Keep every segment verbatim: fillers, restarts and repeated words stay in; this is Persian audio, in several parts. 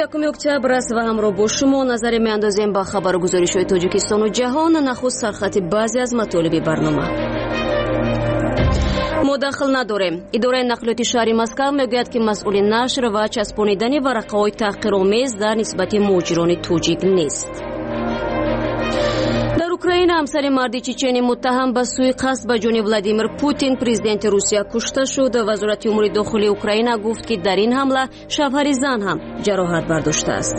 یکم اکتبر است و همراه با شما نظر میاندازیم با خبر و گزارش‌های تاجیکستان و جهان. نخست سرخط بعضی از مطالب برنامه. مداخل نداریم. اداره نقلیات شهر مسکو میگوید که مسئول نشر و چسبانیدن ورقه‌های تحقیرآمیز در نسبت مهاجران توجیک نیست. در اوکراین همسر مرد چچنی متهم به سوءقصد به جان ولادیمیر پوتین پرزیدنت روسیه کشته شد. وزارت امور داخلی اوکراین گفت که در این حمله شوهر زن هم جراحت برداشته است.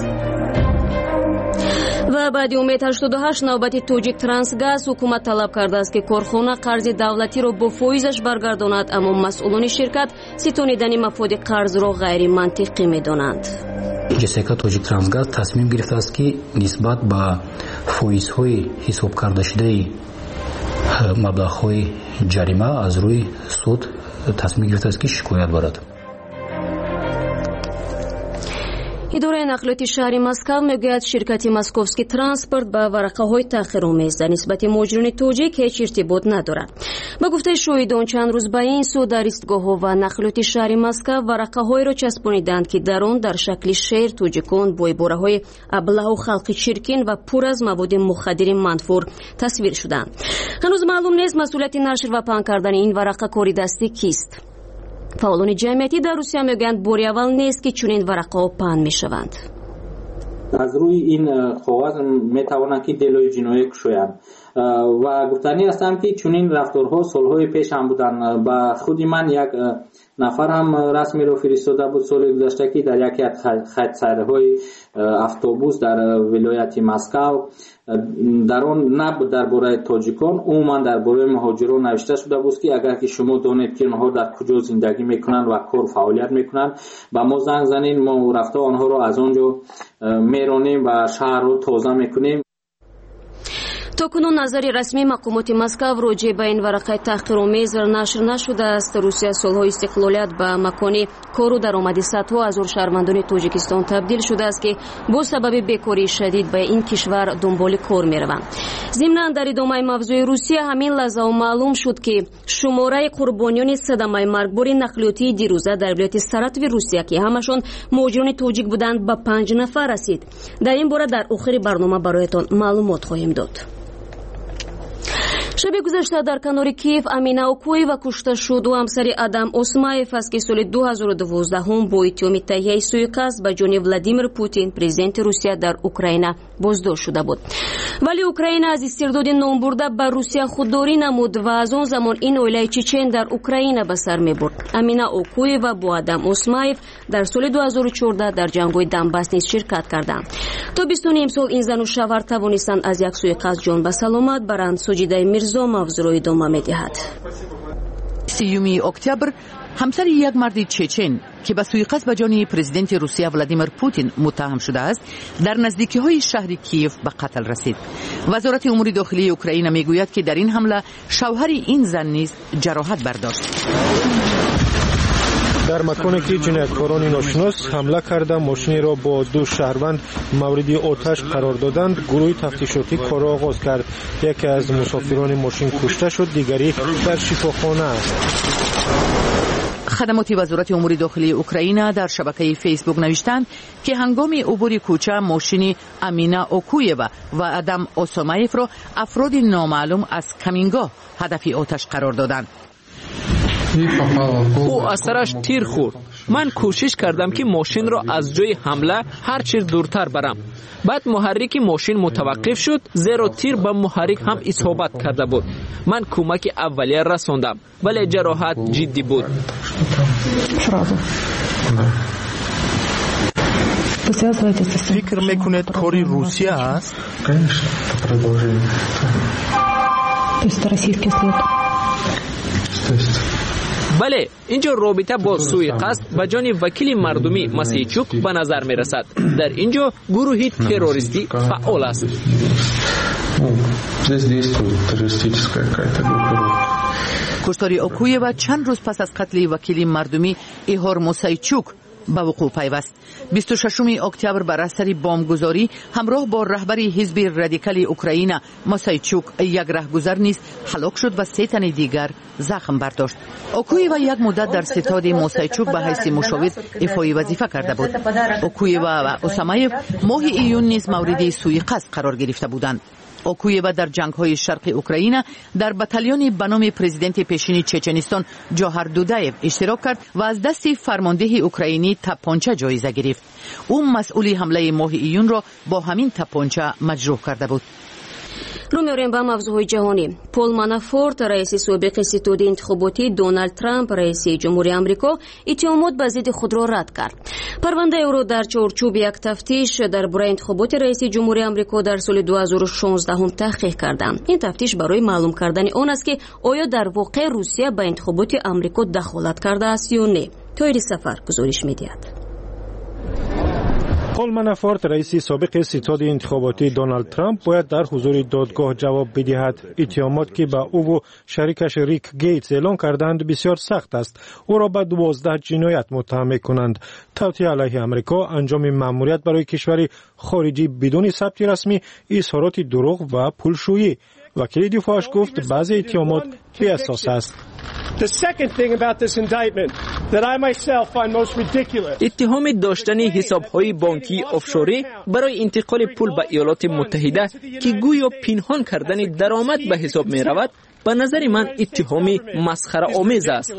و بعد امید هشتاد و هشت نوبت توجیک ترانسگاز حکومت طلب کرده است که کارخانه قرض دولتی را با فایزش برگرداند، اما مسئولان شرکت ستانیدن مفاد قرض را غیر منطقی می‌دانند. جسیکا توجیک ترانسگاز تصمیم گرفته است که نسبت به فایزهای حساب کرده شده مبلغ‌های جریمه از روی سود تصمیم گرفته است که شکایت برد. اداره نقلیات شهر مسکو میگوید شرکت مسکوفسکی ترانسپورت با ورقه‌های تأخیرآمیز در نسبت مهاجران توجیک هیچ ارتباط ندارد. با گفته شاهدان چند روز به این سو در ایستگاه‌ها و نقلیات شهر مسکو ورقه‌های را چسبانیدند که در آن در شکل شعر توجیکان با عباره‌های ابله و خلق چرکین و پر از مواد مخدر منفور تصویر شدند. هنوز معلوم نیست مسئولیت نشر و پهن کردن این ورقه کاری دستی کیست. فعالان جمعیتی در روسیه میگویند بار اول نیست که چنین ورقه‌ها پهن میشوند. از روی این کاغذ میتوانند که دلوی جنایی کشویند و گفتنی هستم که چنین رفتارها سالهای پیش هم بودن. با خودی من یک نفر هم رسمی رو فرستاده بود سال گذشته که در یکی از خط سیرهای اتوبوس در ولایت مسکو در آن نه درباره تاجیکان عموما درباره مهاجران نوشته شده بود که اگر که شما دانید که آنها در کجا زندگی میکنند و کار فعالیت میکنند با ما زنگ زنید، ما رفته آنها رو از آنجا میرانیم و شهر رو تازه میکنیم. تاکنون نظر رسمی مقامات مسکو راجع به این ورقه تحقیرآمیز نشر نشده است. روسیه سالهای استقلالیت به مکان کار و درآمد صدها هزار شهروندان تاجیکستان تبدیل شده است که با سبب بیکاری شدید به این کشور دنبال کار میروند. ضمناً در ادامه موضوع روسیه همین لحظه معلوم شد که شماره قربانیان صدمه مرگبار نقلیاتی دیروزه در ولایت ساراتوف روسیه که همشون مهاجران توجیک بودند به پنج نفر رسید. در این باره در آخر برنامه برایتان معلومات خواهیم داد. شب گذشته در کنار کیف امینا اوکویوا کشته شد و همسر ادم اسمایف است که سال دو هزار و دوازده هم با اتهام تهیه سوءقصد به جان ولادیمیر پوتین پرزیدنت روسیه در اوکراین بازداشت شده بود. ولی اوکراین از استرداد نام برده به روسیه خودداری نمود و از آن زمان این اویله چچن در اوکراین به سر میبرد. امینا اوکویوا با ادم اسمایف در سال دو هزار و چهارده در جنگ‌های دنباس نیز شرکت کردند. تا بیستون امسال این زن و شوهر توانستند از یک سوءقصد جان به سلامت برند. سجیده میرزا موضوع را ادامه می‌دهد. سیوم اکتبر همسر یک مرد چچن که به سوءقصد به جان پرزیدنت روسیه ولادیمیر پوتین متهم شده است در نزدیکی‌های شهر کیف به قتل رسید. وزارت امور داخلی اوکراین میگوید که در این حمله شوهر این زن نیز جراحت برداشت. در مکانی که جنایتکاران ناشناس حمله کرده ماشینی را با دو شهروند مورد آتش قرار دادند، گروه تفتیشاتی کار را آغاز کرد. یکی از مسافران ماشین کشته شد، دیگری در شفاخانه است. خدمات وزارت امور داخلی اوکراین در شبکه فیسبوک نوشتند که هنگام عبور کوچه ماشین امینا اوکویوا و ادم اوسامایف را افراد نامعلوم از کمینگاه هدف آتش قرار دادند. او از سرش تیر خورد. من کوشش کردم که ماشین را از جای حمله هر چیز دورتر برم. بعد محرک ماشین متوقف شد، زیرا تیر به محرک هم اصابت کرده بود. من کمک اولیه رساندم ولی جراحت جدی بود. فکر میکنید کاری روسیه است؟ بله، اینجا رابطه با سوءقصد به جان وکیل مردمی مسیچوک به نظر می رسد. در اینجا گروهی تروریستی فعال است. کشتار اوکویوا چند روز پس از قتل وکیل مردمی ایهور موسیچوک به وقوع پیوست. بیست و ششم اکتبر بر اثر بمبگذاری همراه با رهبر حزب رادیکال اوکراین موسایچوک یک رهگذر نیز هلاک شد و سه تن دیگر زخم برداشت. اوکویوا یک مدت در ستاد موسایچوک به حیث مشاور ایفای وظیفه کرده بود. اوکویوا و اوسامایف ماه ایون نیز مورد سوء قصد قرار گرفته بودند. اوکویوا در جنگ‌های شرق اوکراین در بتالیون به نام پرزیدنت پیشین چچنستان جوهر دودایف اشتراک کرد و از دست فرمانده اوکراینی تپانچه جایزه گرفت. او مسئول حمله ماه ایون را با همین تپانچه مجروح کرده بود. رو می‌آوریم به موضوعهای جهانی. پول مانافورت رئیس سابق ستاد انتخاباتی دونالد ترامپ رئیس جمهوری آمریکا اتهامات به ضد خود را رد کرد. پرونده او را در چارچوب یک تفتیش درباره انتخابات رئیس جمهوری آمریکا در سال دو هزار و شانزده هم تحقیق کردند. این تفتیش برای معلوم کردن آن است که آیا در واقع روسیه به انتخابات آمریکا دخالت کرده است یا نه. تایری سفر گزارش می‌دهد. پول مانافورت رئیس سابق ستاد انتخاباتی دونالد ترامپ باید در حضور دادگاه جواب بدهد. اتهامات که به او و شریکش ریک گیتس اعلان کردند بسیار سخت است. او را به دوازده جنایت متهم می‌کنند: توطئه علیه آمریکا، انجام مأموریت برای کشوری خارجی بدون ثبت رسمی، اظهارات دروغ و پولشویی. وکیل دفاعش گفت بعضی اتهامات بی اساس است. اتهام داشتن حساب‌های بانکی آفشوری برای انتقال پول به ایالات متحده که گویا پنهان کردن درآمد به حساب می رود، به نظر من اتهامی مسخره آمیز است.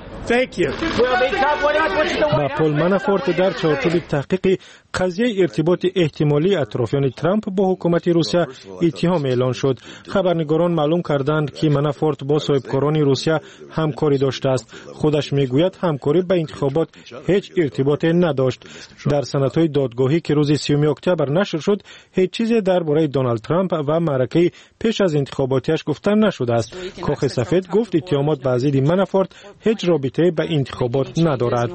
با پول مانافورت در چارچوب تحقیق قضیه ارتباط احتمالی اطرافیان ترامپ با حکومت روسیه اتهام اعلان شد. خبرنگاران معلوم کردند که مانافورت با صاحبکاران روسیه همکاری داشته است. خودش میگوید همکاری به انتخابات هیچ ارتباطی نداشت. در سندهای دادگاهی که روز سیوم اکتبر نشر شد، هیچ چیزی درباره دونالد ترامپ و معرکه پیش از انتخاباتیش گفته نشده است. کاخ سفید گفت اتهامات به ضد مانافورت هیچ رابطه به انتخابات ندارد.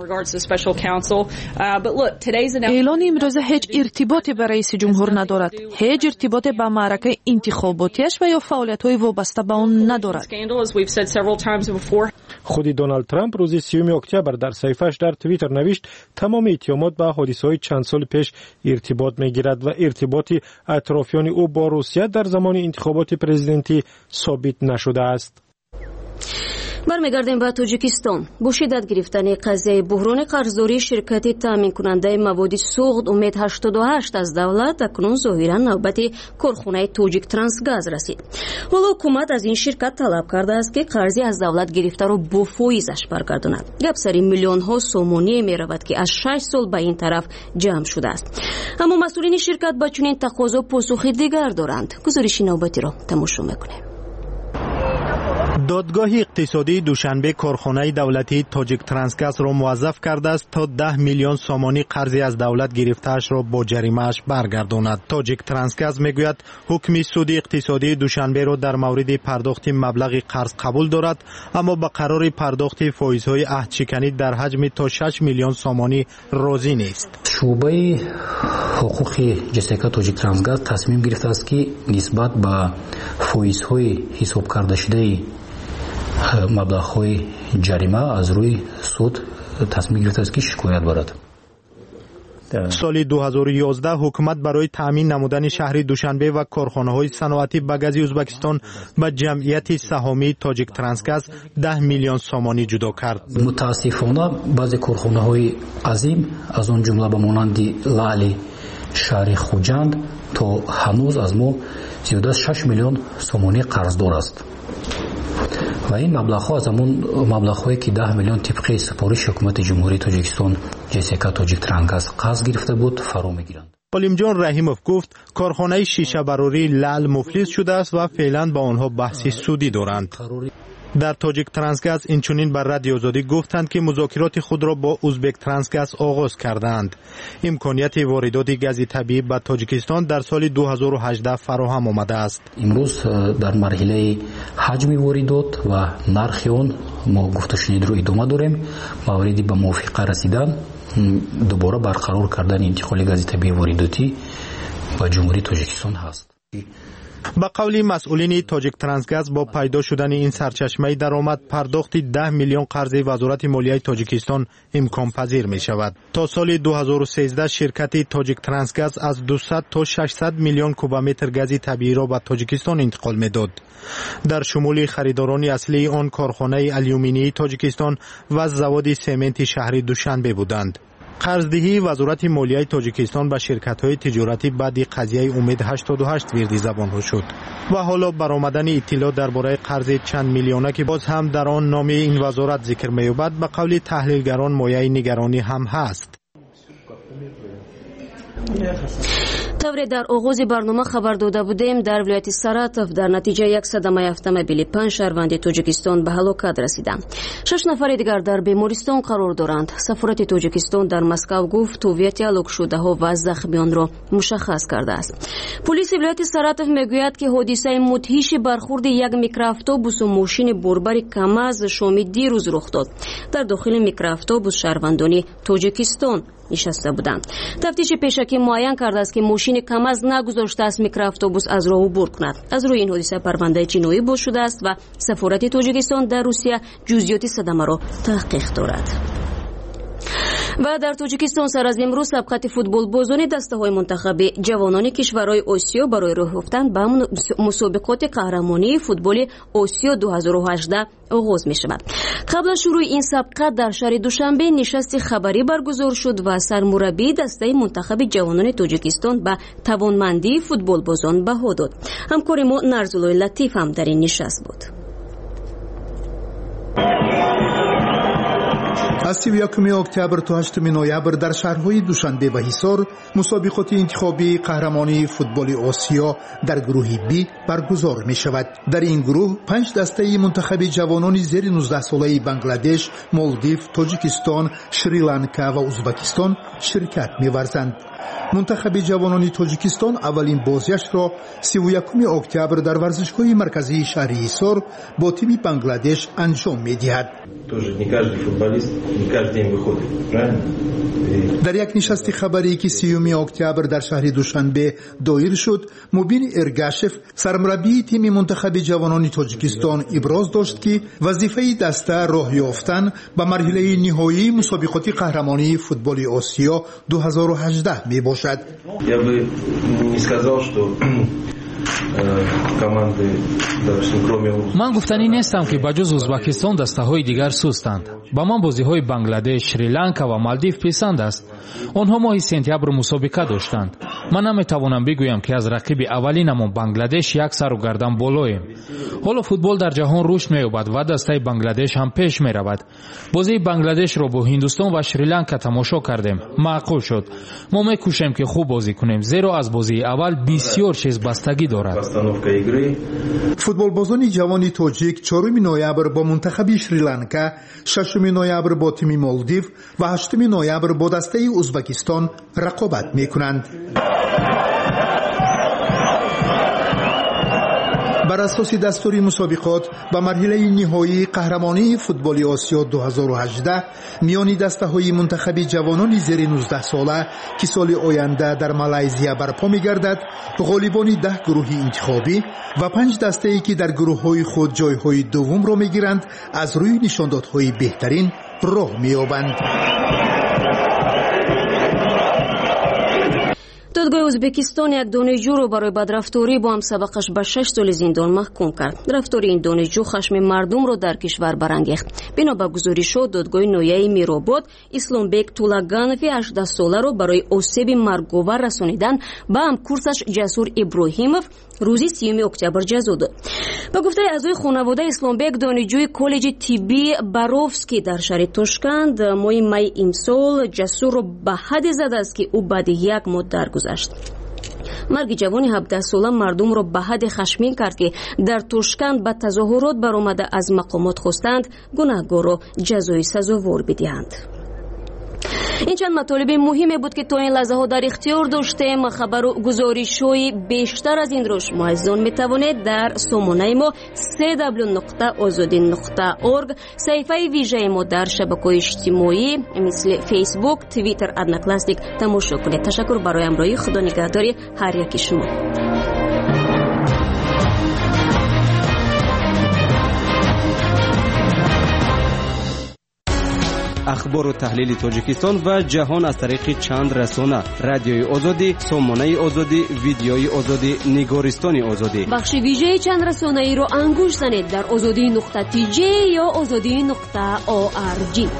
اعلان امروز هیچ ارتباطی به رئیس جمهور ندارد. هیچ ارتباطی به معرکه انتخاباتیش و یا فعالیت‌های وابسته به آن ندارد. خود دونالد ترامپ روز سیوم اکتبر در صفحه‌اش در توییتر نوشت تمام اتهامات به حادثه‌های چند سال پیش ارتباط می‌گیرد و ارتباط اطرافیان او با روسیه در زمان انتخابات پرزیدنتی ثابت نشده است. برمیگردیم به تاجیکستان. با شدت گرفتن قضیه بحران قرضداری شرکت تامین کننده مواد سوخت امید هشتاد و هشت از دولت اکنون ظاهرا نوبت کارخانه تاجیک ترانسگاز رسید. حالا حکومت از این شرکت طلب کرده است که قرضی از دولت گرفته را با فایزش برگرداند. گپ سر میلیون ها سومانی می رود که از شش سال به این طرف جمع شده است. اما مسئولین شرکت با چنین تقاضا پاسخی دیگر دارند. گزارش نوبتی را تماشا می‌کنیم. دادگاه اقتصادی دوشنبه کارخانه دولتی تاجیک ترانسگاز را موظف کرده است تا ده میلیون سومانی قرضی از دولت گرفته‌اش را با جریمه‌اش برگرداند. تاجیک ترانسگاز میگوید حکم سود اقتصادی دوشنبه را در مورد پرداخت مبلغ قرض قبول دارد، اما به قرار پرداخت فایزهای عهدشکنی در حجم تا شش میلیون سومانی راضی نیست. شعبه حقوق جسیکا تاجیک ترانسگاز تصمیم گرفته است که نسبت به فایزهای حساب کرده شده مبلغ‌های جریمه از روی سود تصمیم گرفته است که شکایت برد. سال دو هزار و یازده حکومت برای تامین نمودن شهر دوشنبه و کارخانه‌های صنعتی به گاز ازبکستان به جمعیت سهامی تاجیک ترانسگاز ده میلیون سومانی جدا کرد. متاسفانه بعضی کارخانه‌های عظیم از آن جمله به مانند لالی شهر خوجند تا هنوز از ما زیاده از شش میلیون سومانی قرضدار است. و این مبلغ‌ها از همون مبلغ‌هایی که ده میلیون طبق سفارش حکومت جمهوری تاجیکستان جسیکا تاجیک ترانسگاز قرض گرفته بود فرا می‌گیرند. علیم جان رحیموف گفت کارخانه شیشه براری لعل مفلس شده است و فعلا با آنها بحث سودی دارند. در تاجیک ترانسگاز اینچنین بر رادیو آزادی گفتند که مذاکرات خود را با ازبک ترانسگاز آغاز کردند. امکانیت واردات گاز طبیعی به تاجیکستان در سال دو هزار و هجده فراهم آمده است. امروز در مرحله حجم واردات و نرخ آن ما گفته شنید رو ادامه داریم. مواردی به موافقه رسیدن دوباره برقرار کردن انتقال گاز طبیعی وارداتی به جمهوری تاجیکستان هست. با قول مسئولین تاجیک ترانسگاز با پیدا شدن این سرچشمه درآمد پرداخت ده میلیون قرض وزارت مالیه تاجیکستان امکان پذیر می شود. تا سال دو هزار و سیزده شرکت تاجیک ترانسگاز از دویست تا ششصد میلیون کوبمتر گاز طبیعی را به تاجیکستان انتقال میداد. در شمول خریداران اصلی آن کارخانه آلومینی تاجیکستان و زواد سمنت شهر دوشنبه بودند. قرضدهی وزارت مالیه تاجیکستان به شرکت‌های تجارتی بعد قضیه امید هشتاد و هشت ویردی زبان شد و حالا برآمدن اطلاع درباره قرض چند میلیونه که باز هم در آن نام این وزارت ذکر می‌یابد به قول تحلیلگران مایه نگرانی هم هست. طوری در آغاز برنامه خبر داده بودیم در ولایت ساراتوف در نتیجه یک صدمه اتومبیلی پنج شهروند تاجیکستان به هلاکت رسیدند. شش نفر دیگر در بیمارستان قرار دارند. سفارت تاجیکستان در مسکو گفت هویت هلاک شده ها و زخمیان را مشخص کرده است. پلیس ولایت ساراتوف میگوید که حادثه مدهش برخورد یک میکرواتوبوس و ماشین بربر کاماز شام دیروز رخ داد. در داخل میکرواتوبوس شهروندان تاجیکستان نشسته بودند. تفتیش پیشکی معین کرده است که ماشین کاماز نگذاشته است میکرواتوبوس از راه عبور کند. از روی این حادثه پرونده جنایی باز شده است و سفارت تاجیکستان در روسیه جزئیات صدمه را تحقیق دارد. و در تاجیکستان سر از امروز سبقت فوتبال بازان دسته های منتخب جوانان کشورهای آسیا برای راه یافتن به مسابقات قهرمانی فوتبال آسیا دو هزار و هجده آغاز می شود. قبل از شروع این سبقت در شهر دوشنبه نشست خبری برگزار شد و سرمربی دسته منتخب جوانان تاجیکستان به توانمندی فوتبال بازان بها داد. همکار ما نرزولای لطیف هم در این نشست بود. از سی و یکم اکتبر تا هشتم نوامبر در شهرهای دوشنبه و حصار مسابقات انتخابی قهرمانی فوتبال آسیا در گروه بی برگزار می شود. در این گروه پنج دسته منتخب جوانان زیر نوزده ساله بنگلادش، مالدیو، تاجیکستان، شریلانکا و ازبکستان شرکت می ورزند. منتخب جوانان تاجیکستان اولین بازیش را سی و یکم اکتبر در ورزشگاه مرکزی شهر حصار با تیم بنگلادش انجام می دهد. در یک نشست خبری که سیوم اکتبر در شهر دوشنبه دایر شد، مبین ارگاشف سرمربی تیم منتخب جوانان تاجیکستان ابراز داشت که وظیفه دسته راه یافتن به مرحله نهایی مسابقات قهرمانی فوتبال آسیا دو هزار و هجده می باشد. Я бы не сказал, что команды, кроме من گفتنی نیستم که بجز ازبکستان دسته‌های دیگر سستند. با من بازی‌های بنگلادش، شریلانکا و مالدیو پسند است. آنها ماه سپتامبر مسابقه داشتند. من نمی‌توانم بگویم که از رقیب اولینمان بنگلادش یک سر و گردن بالاییم. حالا فوتبال در جهان رشد می‌یابد و دسته بنگلادش هم پیش می‌رود. بازی بنگلادش را با هندوستان و شریلانکا تماشا کردیم. معقول شد. ما می‌کوشیم که خوب بازی کنیم، زیرا از بازی اول بسیار چیز بستگی دارد. فوتبال بازان جوان تاجیک چهارم نوامبر با منتخب شریلانکا، ششم نوامبر با تیم مالدیو و هشتم نوامبر با دسته ازبکستان رقابت می‌کنند. بر اساس دستور مسابقات به مرحله نهایی قهرمانی فوتبال آسیا دو هزار و هجده میان دسته‌های منتخب جوانان زیر نوزده ساله که سال آینده در مالزیا برپا می‌گردد، غالبان ده گروه انتخابی و پنج دسته‌ای که در گروه‌های خود جای‌های دوم را می‌گیرند از روی نشاندادهای بهترین راه می‌یابند. دادگاه ازبکستان یک دانشجو رو برای بدرفتاری با هم سبقش به شش سال زندان محکوم کرد. رفتاری این دانشجو خشم مردم رو در کشور برانگیخت. بنا به گزارش دادگاه نویه میرآباد، اسلامبек Тулаганови هجده ساله رو برای آسیب مرگ‌آور رسانیدن به هم کورسش جسور ابراهیمов روزی سیوم اکتبر جزا داد. به گفته اعضای خانواده، اسلامبek دانشجوی کالج طبی باروفسکی در شهر تاشکند ماه می امسال جسور رو به حد زده است که او بعد یک ماه درگذشت. مرگ جوانی هفده ساله مردم را به حد خشمگین کرد که در تاشکند به تظاهرات برآمده از مقامات خواستند گناهکار را جزای سزاوار بدهند. این چند مطالب مهمی بود که تا این لحظه ها در اختیار داشتیم. خبر و گزارش‌های بیشتر از این را شما عزیزان میتوانید در سامانه ما سه دبلیو نقطه آزادی نقطه اورگ، صفحه ویژه ما در شبکه‌های اجتماعی مثل فیسبوک، توییتر، ادناکلاستیک تماشا کنید. تشکر برای همراهی. خدا نگهداری هر یک شما. اخبار و تحلیل تاجیکستان و جهان از طریق چند رسانه: رادیوی آزادی، سامانه آزادی، ویدیوی آزادی، نگارستان آزادی. بخش ویژه چند رسانه ای رو انگوش زنید در آزادی نقطه تی جی یا آزادی نقطه او آر جی.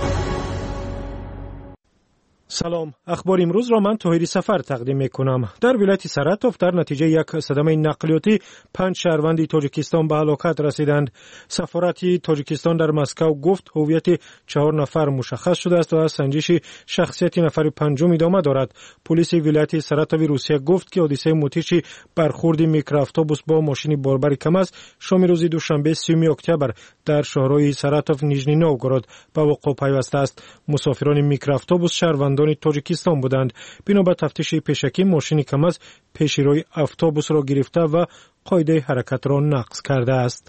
سلام، اخبار امروز را من طاهری سفر تقدیم می کنم. در ولایت سراتوف در نتیجه یک صدمه نقلیاتی پنج شهروند تاجیکستان به هلاکت رسیدند. سفارت تاجیکستان در مسکو گفت هویت چهار نفر مشخص شده است و سنجش شخصیت نفر پنجم ادامه دارد. پلیس ولایت سراتوف روسیه گفت که حادثه موتیش برخورد میکرواتوبوس با ماشین باربر کماز شام روز دوشنبه سوم اکتبر در شهرهای سراتوف، نیژنی نوگورود به وقوع پیوسته است. مسافران میکرواتوبوس شهروندان تاجیکستان بودند. بنا به تفتیش پیشکی ماشین کماز پیش روی اتوبوس را گرفته و قاعده حرکت را نقض کرده است.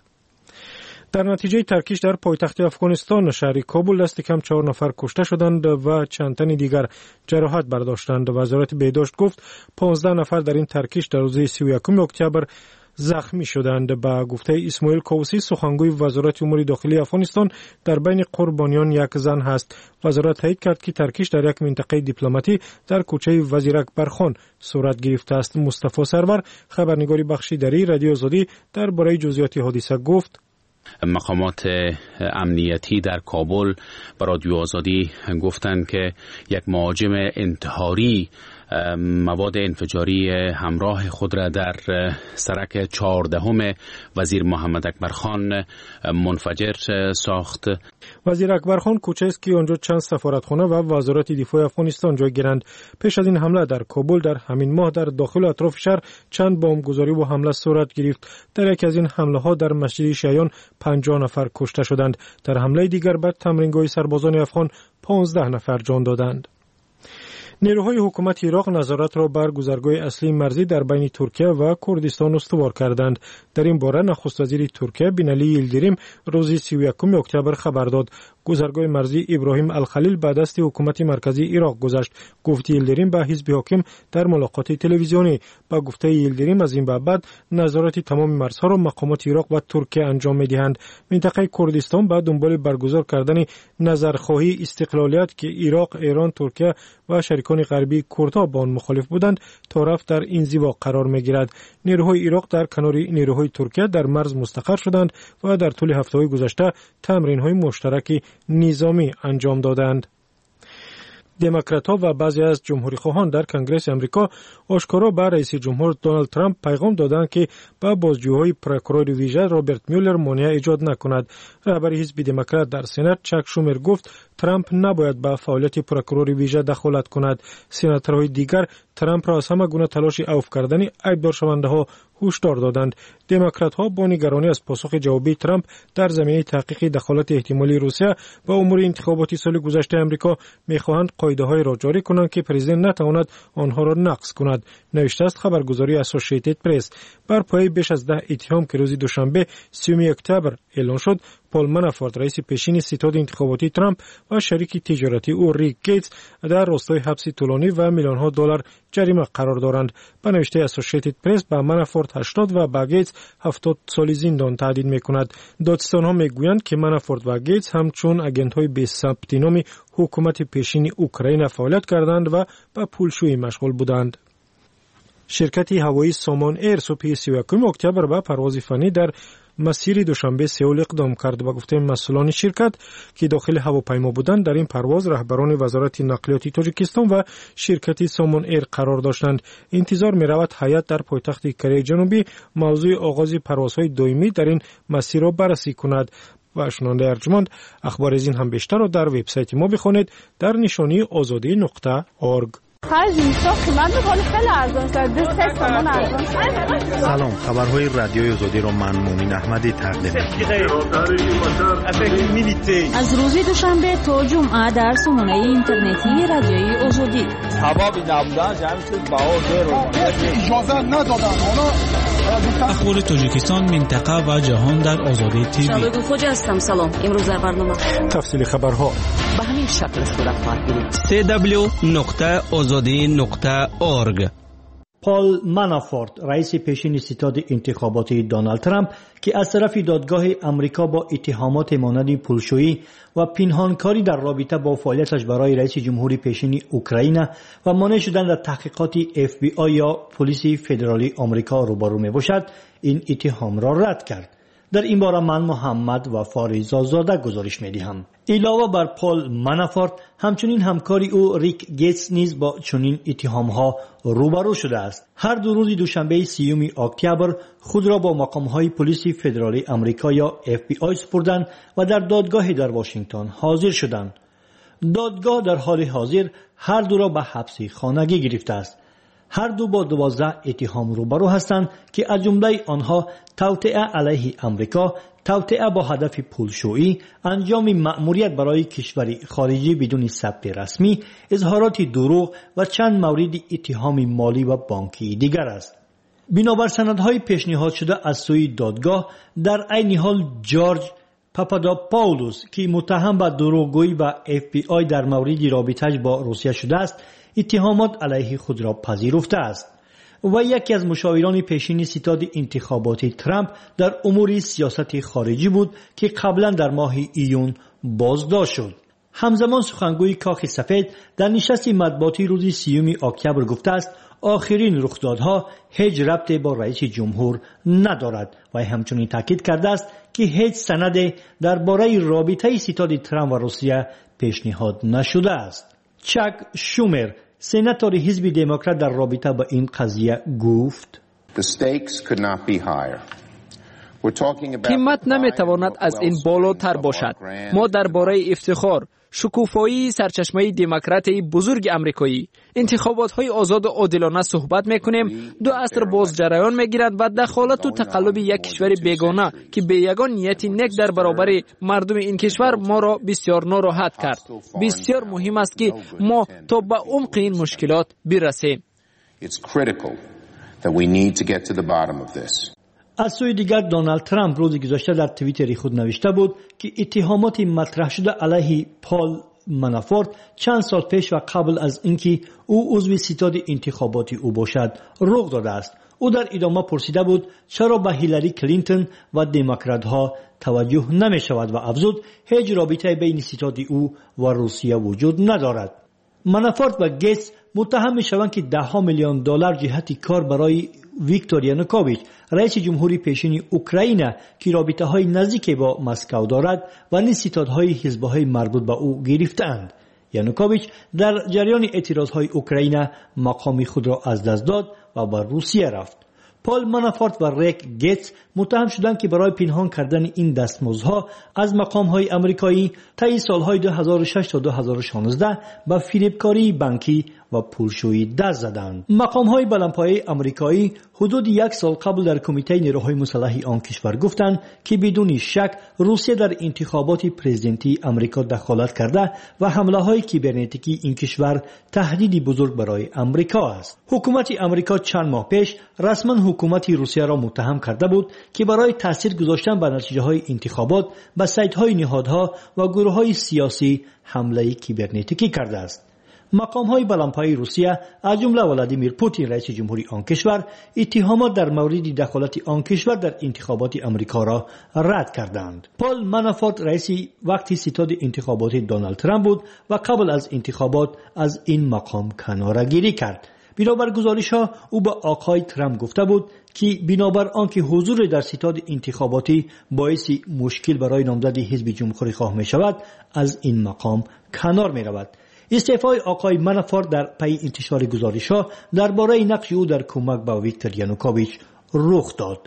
در نتیجه ترکیش در پایتخت افغانستان شهر کابل دست کم چهار نفر کشته شدند و چند تن دیگر جراحت برداشتند. وزارت بهداشت گفت پانزده نفر در این ترکیش در روز سی و یکم اکتبر زخمی شدند. با گفته اسماعیل کوسی سخنگوی وزارت امور داخلی افغانستان در بین قربانیان یک زن هست. وزارت تایید کرد که ترکیش در یک منطقه دیپلماتی در کوچه وزیر اکبرخان صورت گرفته است. مصطفی سرور خبرنگار بخشیداری رادیو آزادی درباره جزئیات حادثه گفت: مقامات امنیتی در کابل به رادیو آزادی گفتند که یک مهاجم انتحاری مواد انفجاری همراه خود را در سرک چهاردهم وزیر محمد اکبرخان منفجر ساخت. وزیر اکبرخان کوچه است که آنجا چند سفارتخانه و وزارت دفاع افغانستان جای گیرند. پیش از این حمله در کابل در همین ماه در داخل و اطراف شهر چند بمبگذاری و حمله صورت گرفت. در یکی از این حمله ها در مسجد شیعیان پنجاه نفر کشته شدند. در حمله دیگر بعد تمرینگاه سربازان افغان پانزده نفر جان دادند. نیروهای حکومت عراق نظارت را بر گذرگاه اصلی مرزی در بین ترکیه و کردستان استوار کردند. در این باره نخست وزیر ترکیه بینالی یلدریم روز سی و یکم اکتبر خبر داد. گذرگاه مرزی ابراهیم الخلیل به دست حکومت مرکزی عراق گذشت. گفت یلدریم به حزب حاکم در ملاقات تلویزیونی. با گفته یلدریم از این به بعد نظارت تمام مرزها را مقامات عراق و ترکیه انجام می‌دهند. منطقه کردستان به دنبال برگزار کردن نظرخواهی استقلالیت که عراق، ایران، ترکیه و شریکان غربی کردها با آن مخالف بودند تا رفت در انزوا قرار می‌گیرد. نیروهای عراق در کنار نیروهای ترکیه در مرز مستقر شدند و در طول هفته‌های گذشته تمرین‌های مشترک نظامی انجام دادند. دموکرات‌ها و بعضی از جمهوری‌خواهان در کنگره آمریکا آشکارا به رئیس جمهور دونالد ترامپ پیغام دادند که با بازجویی پروکورور ویژه رابرت میولر مانع ایجاد نکند. رهبر حزب دموکرات در سنا چک شومر گفت ترامپ نباید به فعالیت پروکورور ویژه دخالت کند. سناتورهای دیگر ترامپ را از همه گونه تلاش عفو کردن ایبدار شونده‌ها هشدار دادند. دموکرات‌ها با نگرانی از پاسخ جوابی ترامپ در زمینه تحقیق دخالت احتمالی روسیه به امور انتخاباتی سال گذشته آمریکا می‌خواهند قاعده‌های را جاری کنند که پرزیدنت نتواند آنها را نقض کند. نوشته است خبرگزاری اسوسییتد پرس. بر پایه بیش از ده اتهام که روز دوشنبه سوم اکتبر اعلان شد، پال منافورت رئیس پیشین ستاد انتخاباتی ترامپ و شریک تجارتی او ریک گیتس در راستای حبس طولانی و میلیون‌ها دلار جریمه قرار دارند. به نوشته اسوسییتد پرس به منافورت هشتاد و به گیتس هفتاد سال زندان تهدید می‌کند. دادستان‌ها می‌گویند که منافورت و گیتس همچون آگنت‌های به ثبت نام حکومت پیشین اوکراین فعالیت کردند و به پولشویی مشغول بودند. شرکت هوایی سامان ایر صبح سی و یکم اکتبر به پرواز فنی در مسیر دوشنبه سئول اقدام کرد. با گفته مسئولان شرکت که داخل هواپیما بودند، در این پرواز رهبران وزارت نقلیات تاجیکستان و شرکت سامان ایر قرار داشتند. انتظار می رود هیئت در پایتخت کره جنوبی موضوع آغاز پروازهای دائمی در این مسیر را بررسی کند. و شنونده ارجمند، اخبار از این هم بیشتر را در وبسایت ما بخوانید در نشانی آزادی نقطه اورگ. سلام، خبرهای رادیوی آزادی را من مومن احمدی تقدیم می‌کنم. از روز دوشنبه تا جمعه در سامانه اینترنتی رادیوی آزادی. ثوابی نبودن جمع شد باور اجازه ندادن. اخبار تاجیکستان، منطقه و جهان در آزادی تیوی. شبگون خوش هستم. سلام. امروز در برنامه تفصیل خبرها به همین شکل صورت خواهد گرفت. سی دبلیو نقطه آزادی نقطه اورگ. پال منافورت رئیس پیشین ستاد انتخاباتی دونالد ترامپ که از طرف دادگاه امریکا با اتهامات مانند پولشویی و پنهانکاری در رابطه با فعالیتش برای رئیس جمهوری پیشین اوکراین و مانع شدن در تحقیقات اف بی آی یا پلیس فدرالی آمریکا روبرو می باشد، این اتهام را رد کرد. در این باره من محمد و فاریز آزاده گزارش می دهم. علاوه بر پال منافورت، همچنین همکاری او ریک گیتس نیز با چنین اتهام ها روبرو شده است. هر دو روز دوشنبه سیوم اکتبر خود را با مقام های پلیس فدرالی آمریکا یا اف بی آی سپردند و در دادگاه در واشنگتن حاضر شدند. دادگاه در حال حاضر هر دو را به حبس خانگی گرفته است. هر دو با دوازده اتهام روبرو هستند که از جمله آنها توطئه علیه آمریکا، توطئه با هدف پولشویی، انجام مأموریت برای کشور خارجی بدون ثبت رسمی، اظهارات دروغ و چند مورد اتهام مالی و بانکی دیگر است. بنابر سندهای پیشنهاد شده از سوی دادگاه، در عین حال جورج پاپادوپولوس که متهم به دروغگویی و اف بی آی در مورد رابطه‌اش با روسیه شده است، اتهامات علیه خود را پذیرفته است و یکی از مشاوران پیشین ستاد انتخاباتی ترامپ در امور سیاست خارجی بود که قبلا در ماه ایون بازداشت شد. همزمان سخنگوی کاخ سفید در نشست مطبوعاتی روز سیوم اکتبر گفته است آخرین رخدادها هیچ ربطی با رئیس جمهور ندارد و همچنین تاکید کرده است که هیچ سند درباره رابطه ستاد ترامپ و روسیه پیشنهاد نشده است. چک شومر سناتور حزب دموکرات در رابطه با این قضیه گفت قیمت نمیتواند از این بالاتر باشد. ما درباره افتخار، شکوفایی سرچشمه دموکرات بزرگ آمریکایی، انتخابات های آزاد و عادلانه صحبت میکنیم. دو عصر باز جریان میگیرد و دخالت و تقلب یک کشور بیگانه که به یگان نیتی نک در برابر مردم این کشور ما را بسیار ناراحت کرد. بسیار مهم است که ما تا به عمق این مشکلات برسیم. از سوی دیگر دونالد ترامپ روز گذشته در توییتر خود نوشته بود که اتهامات مطرح شده علیه پال منافورت چند سال پیش و قبل از اینکه او عضو ستاد انتخاباتی او باشد رخ داده است. او در ادامه پرسیده بود چرا به هیلاری کلینتون و دموکرات ها توجه نمی شود و افزود هیچ رابطه بین ستاد او و روسیه وجود ندارد. منافورت و گیتس متهم می‌شوند که ده ها میلیون دلار جهت کار برای ویکتور یانوکوویچ رئیس جمهوری پیشین اوکراین که رابطه‌های نزدیک با مسکو دارد و نیز ستادهای حزب‌های مربوط به او گرفتند. یانوکوویچ در جریان اعتراضهای اوکراین مقام خود را از دست داد و به روسیه رفت. پال منافورت و ریک گیتس متهم شدند که برای پنهان کردن این دستمزدها از مقام‌های آمریکایی طی سال‌های دو هزار و شش تا دو هزار و شانزده به فریبکاری بانکی و پولشویی دست زدند. مقام‌های بلندپایه آمریکایی حدود یک سال قبل در کمیته نیروهای مسلح آن کشور گفتند که بدون شک روسیه در انتخابات پرزیدنتی آمریکا دخالت کرده و حمله‌های کیبرنتیکی این کشور تهدیدی بزرگ برای آمریکا است. حکومت آمریکا چند ماه پیش رسما حکومت روسیه را متهم کرده بود که برای تاثیر گذاشتن بر نتیجه‌های انتخابات به سایت‌های نهادها و گروه‌های سیاسی حمله کیبرنتیکی کرده است. مقام‌های بلندپایه روسیه از جمله ولادیمیر پوتین رئیس جمهوری آن کشور اتهامات در مورد دخالت آن کشور در انتخابات آمریکا را رد کردند. پال منافورت رئیس وقتی ستاد انتخاباتی دونالد ترامپ بود و قبل از انتخابات از این مقام کناره‌گیری کرد. بنابر گزارش‌ها او به آقای ترامپ گفته بود که بنابر آنکه حضور در ستاد انتخاباتی باعث مشکل برای نامزد حزب جمهوری خواه می شود از این مقام کنار می رود. استعفای آقای منافورت در پی انتشار گزارش‌ها درباره نقش او در کمک به ویکتور یانوکوویچ رخ داد.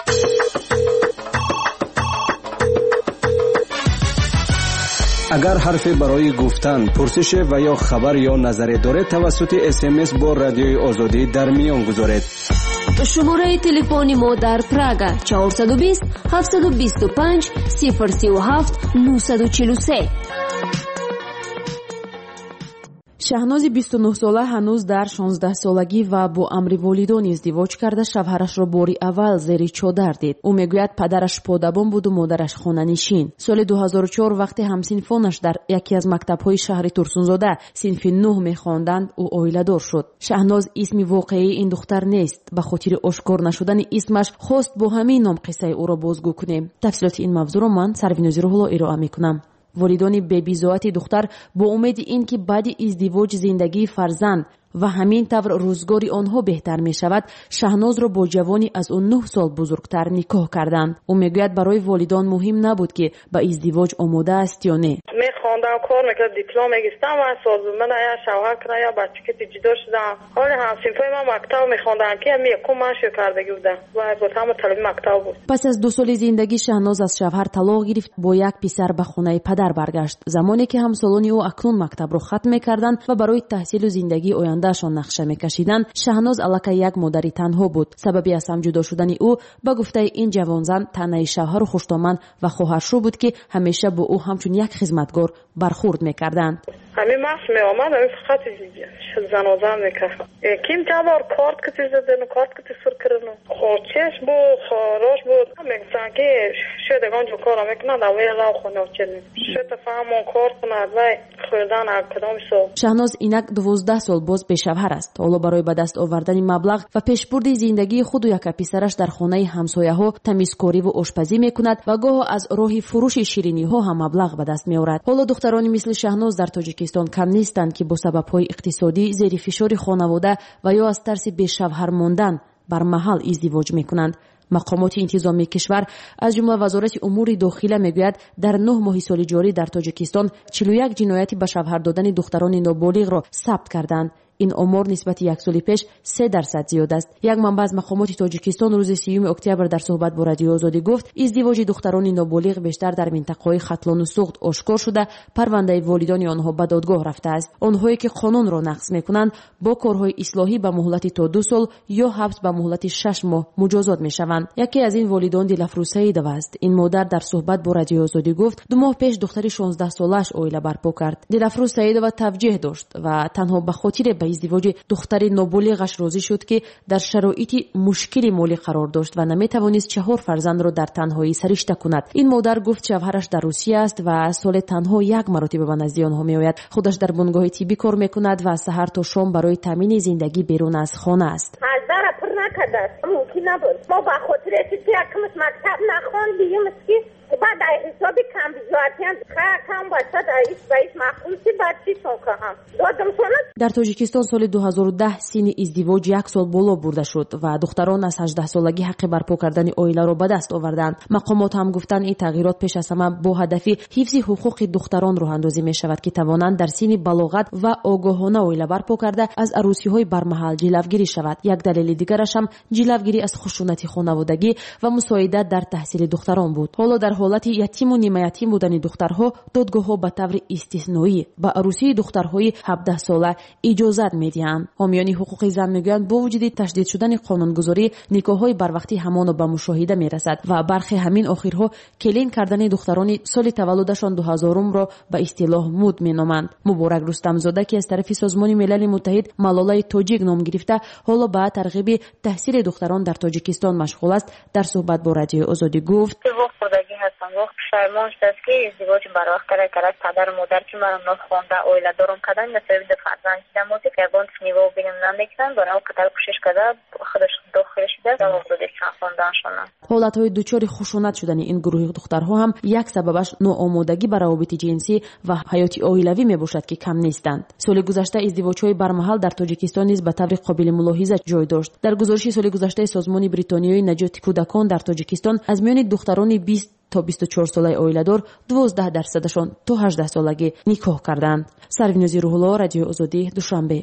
اگر حرفی برای گفتن، پرسش و یا خبر یا نظری دارید توسط اس ام اس با رادیوی آزادی در میان گذارید. شماره تلفنی ما در پراگ چهارصد و بیست هفتصد و بیست و پنج صفر سی و هفت نهصد و چهل و سه. شهناز بیست و نه ساله هنوز در شانزده سالگی و با امر والدان ازدواج کرده شوهرش را باری اول زیر چادر دید. او میگوید پدرش پادبان بود و مادرش خانه‌نشین. سال دو هزار و چهار وقتی همسنفانش در یکی از مکتب‌های شهر ترسونزاده صنف نه می‌خواندند او عائله‌دار شد. شهناز اسم واقعی این دختر نیست. به خاطر آشکار نشدن اسمش خواست با همین نام قصه او را بازگو کنیم. تفصیلات این موضوع را من سروینوزی روح‌الله ارائه می‌کنم. والدان بی‌بی‌زاعت دختر با امید اینکه بعد ازدواج زندگی فرزند و همین طور روزگار آنها بهتر می شود شهناز را با جوانی از اون نه سال بزرگتر نکاح کردند. او میگوید برای والدان مهم نبود که به ازدواج آماده است یا نه. می خواندم کار میکرد دیپلم میگرفتم و سازمان یا شوهر کنه یا بچه که جدا شدم. حالا همسنفای من مکتب میخواندم که می یکم مشو کردگی بودم و گفتم طالب مکتب بود. پس از دو سال زندگی شهناز از شوهر طلاق گرفت، با یک پسر به خانه پدر برگشت. زمانی که همسالان او اکنون مکتب را ختم میکردند و برای تحصیل و زندگی آینده شان نقشه میکشیدند، شهناز الکی یک مادری تنها بود. سببی از هم جدا شدن او به گفته این جوان زن تنها شوهر و خوشتامن و خواهرشو بود که همیشه با او همچون یک خدمتگار برخورد میکردند. همین مخص می آمد همین فقط زنازن میکرد. کیم جبار کارت کتی زدن و کارت کتی سر کردن خوچش بود خاراش بود میگفتن که شدگان جو کارا میکنند اوی را خونه چنین شد فهمون کارت کند و خوردن کدام سو. شهناز اینک دوازده سال باز به شوهر است. حالا برای به دست آوردن مبلغ و پیشبرد زندگی خود و یک پسرش در خانه همسایه ها تمیزکاری و آشپزی میکند و گاه از راه فروش شیرینی ها هم مبلغ به دست میآورد. حالا دخترانی مثل شهناز در تاجیکستان کم نیستند که با سبب‌های اقتصادی زیر فشار خانواده و یا از ترس به شوهر ماندن بر محل ازدواج میکنند. مقامات انتظامی کشور از جمله وزارت امور داخله میگوید در نه ماه سال جاری در تاجیکستان چهل و یک جنایت به شوهر دادن دختران نابالغ را ثبت کردند. این آمار نسبت یک سال پیش سه درصد زیاد است. یک منبع از مقامات تاجیکستان روز سیوم اکتبر در صحبت با رادیو آزادی گفت ازدواج دختران نابالغ بیشتر در منطقه‌های ختلان و سوخت آشکار شده، پرونده والدان آنها به دادگاه رفته است. آنهایی که قانون را نقض می‌کنند با کارهای اصلاحی به مهلت تا دو سال یا حبس به مهلت شش ماه مجازات می‌شوند. یکی از این والدان دلفروز سعیدова است. این مادر در صحبت با رادیو آزادی گفت دو ماه پیش دختری شانزده سالش عائله برپا کرد. دلفروز سعیدова توجیه داشت و تنها به خاطر ازدواج دختر نابالغش راضی شد که در شرایط مشکلی مالی قرار داشت و نمیتوانست چهار فرزند را در تنهایی سرشته کند. این مادر گفت شوهرش در روسیه است و سال تنها یک مرتبه به نزد آنها میآید. خودش در بنگاه طبی کار میکند و سحر تا شام برای تامین زندگی بیرون از خانه است. هزار پر نکرد ممکن نبود. ما به خاطر اینکه یکمش مکتب نخواندیم که بعد حساب کم بیزارتیان کم باشد ایش بایش مخصوصی بچی سوکه هم دادم سنت. در تاجیکستان سال دو هزار و ده سن ازدواج یک سال بالا برده شد و دختران از هجده سالگی حق برپا کردن عائله را به دست آوردند. مقامات هم گفتند این تغییرات پیش از همه با هدف حفظ حقوق دختران راه اندازی می شود که توانند در سن بلاغت و آگاهانه عائله برپا کرده از عروسی های برمحل جلوگیری شود. یک دلیل دیگرش هم جلوگیری از خشونت خانوادگی و مساعدت در تحصیل دختران بود. حالا در حالت یتیم و نیمه یتیم بودن دخترها دادگاه‌ها به طور استثنایی با عروسی دخترهای هفده ساله اجازت می‌دهند. حامیان حقوق زن میگویند با وجود تشدید شدن قانونگذاری نکاح‌های بروقتی همان به مشاهده می‌رسد و برخی همین آخرها کلین کردن دختران سال تولدشان دو هزارم را به اصطلاح مود می‌نامند. مبارک رستمزاده که از طرف سازمان ملل متحد ملاله تاجیک نام گرفته حالا به ترغیب تحصیل دختران در تاجیکستان مشغول است، در صحبت با رادیو آزادی گفت وقت پشیمان شد که ازدواج بر وقت کرده کرد پدر و مادر که من نخوانده عائله دارم کردن مثل د فرزند دیدم و که گون نیو بینم نمیکنن برای کتر کوشش کرده خودش داخل شده و وقت چند خواندن شدن. حالتهای دچار خشونت شدن این گروه دخترها هم یک سببش ناآمادگی برای روابط جنسی و حیات عائلوی میباشد که کم نیستند. سال گذشته ازدواج‌های برمحل در تاجیکستان نیز به طور قابل ملاحظه جای داشت. در گزارش سال گذشته سازمان بریتانیایی نجات کودکان در تاجیکستان از میان دختران بیست تا بیست و چهار ساله عائله‌دار دوازده درصدشان تا هجده سالگی نکاح کردند. سروینوزی روح‌الله، رادیو آزادی، دوشنبه.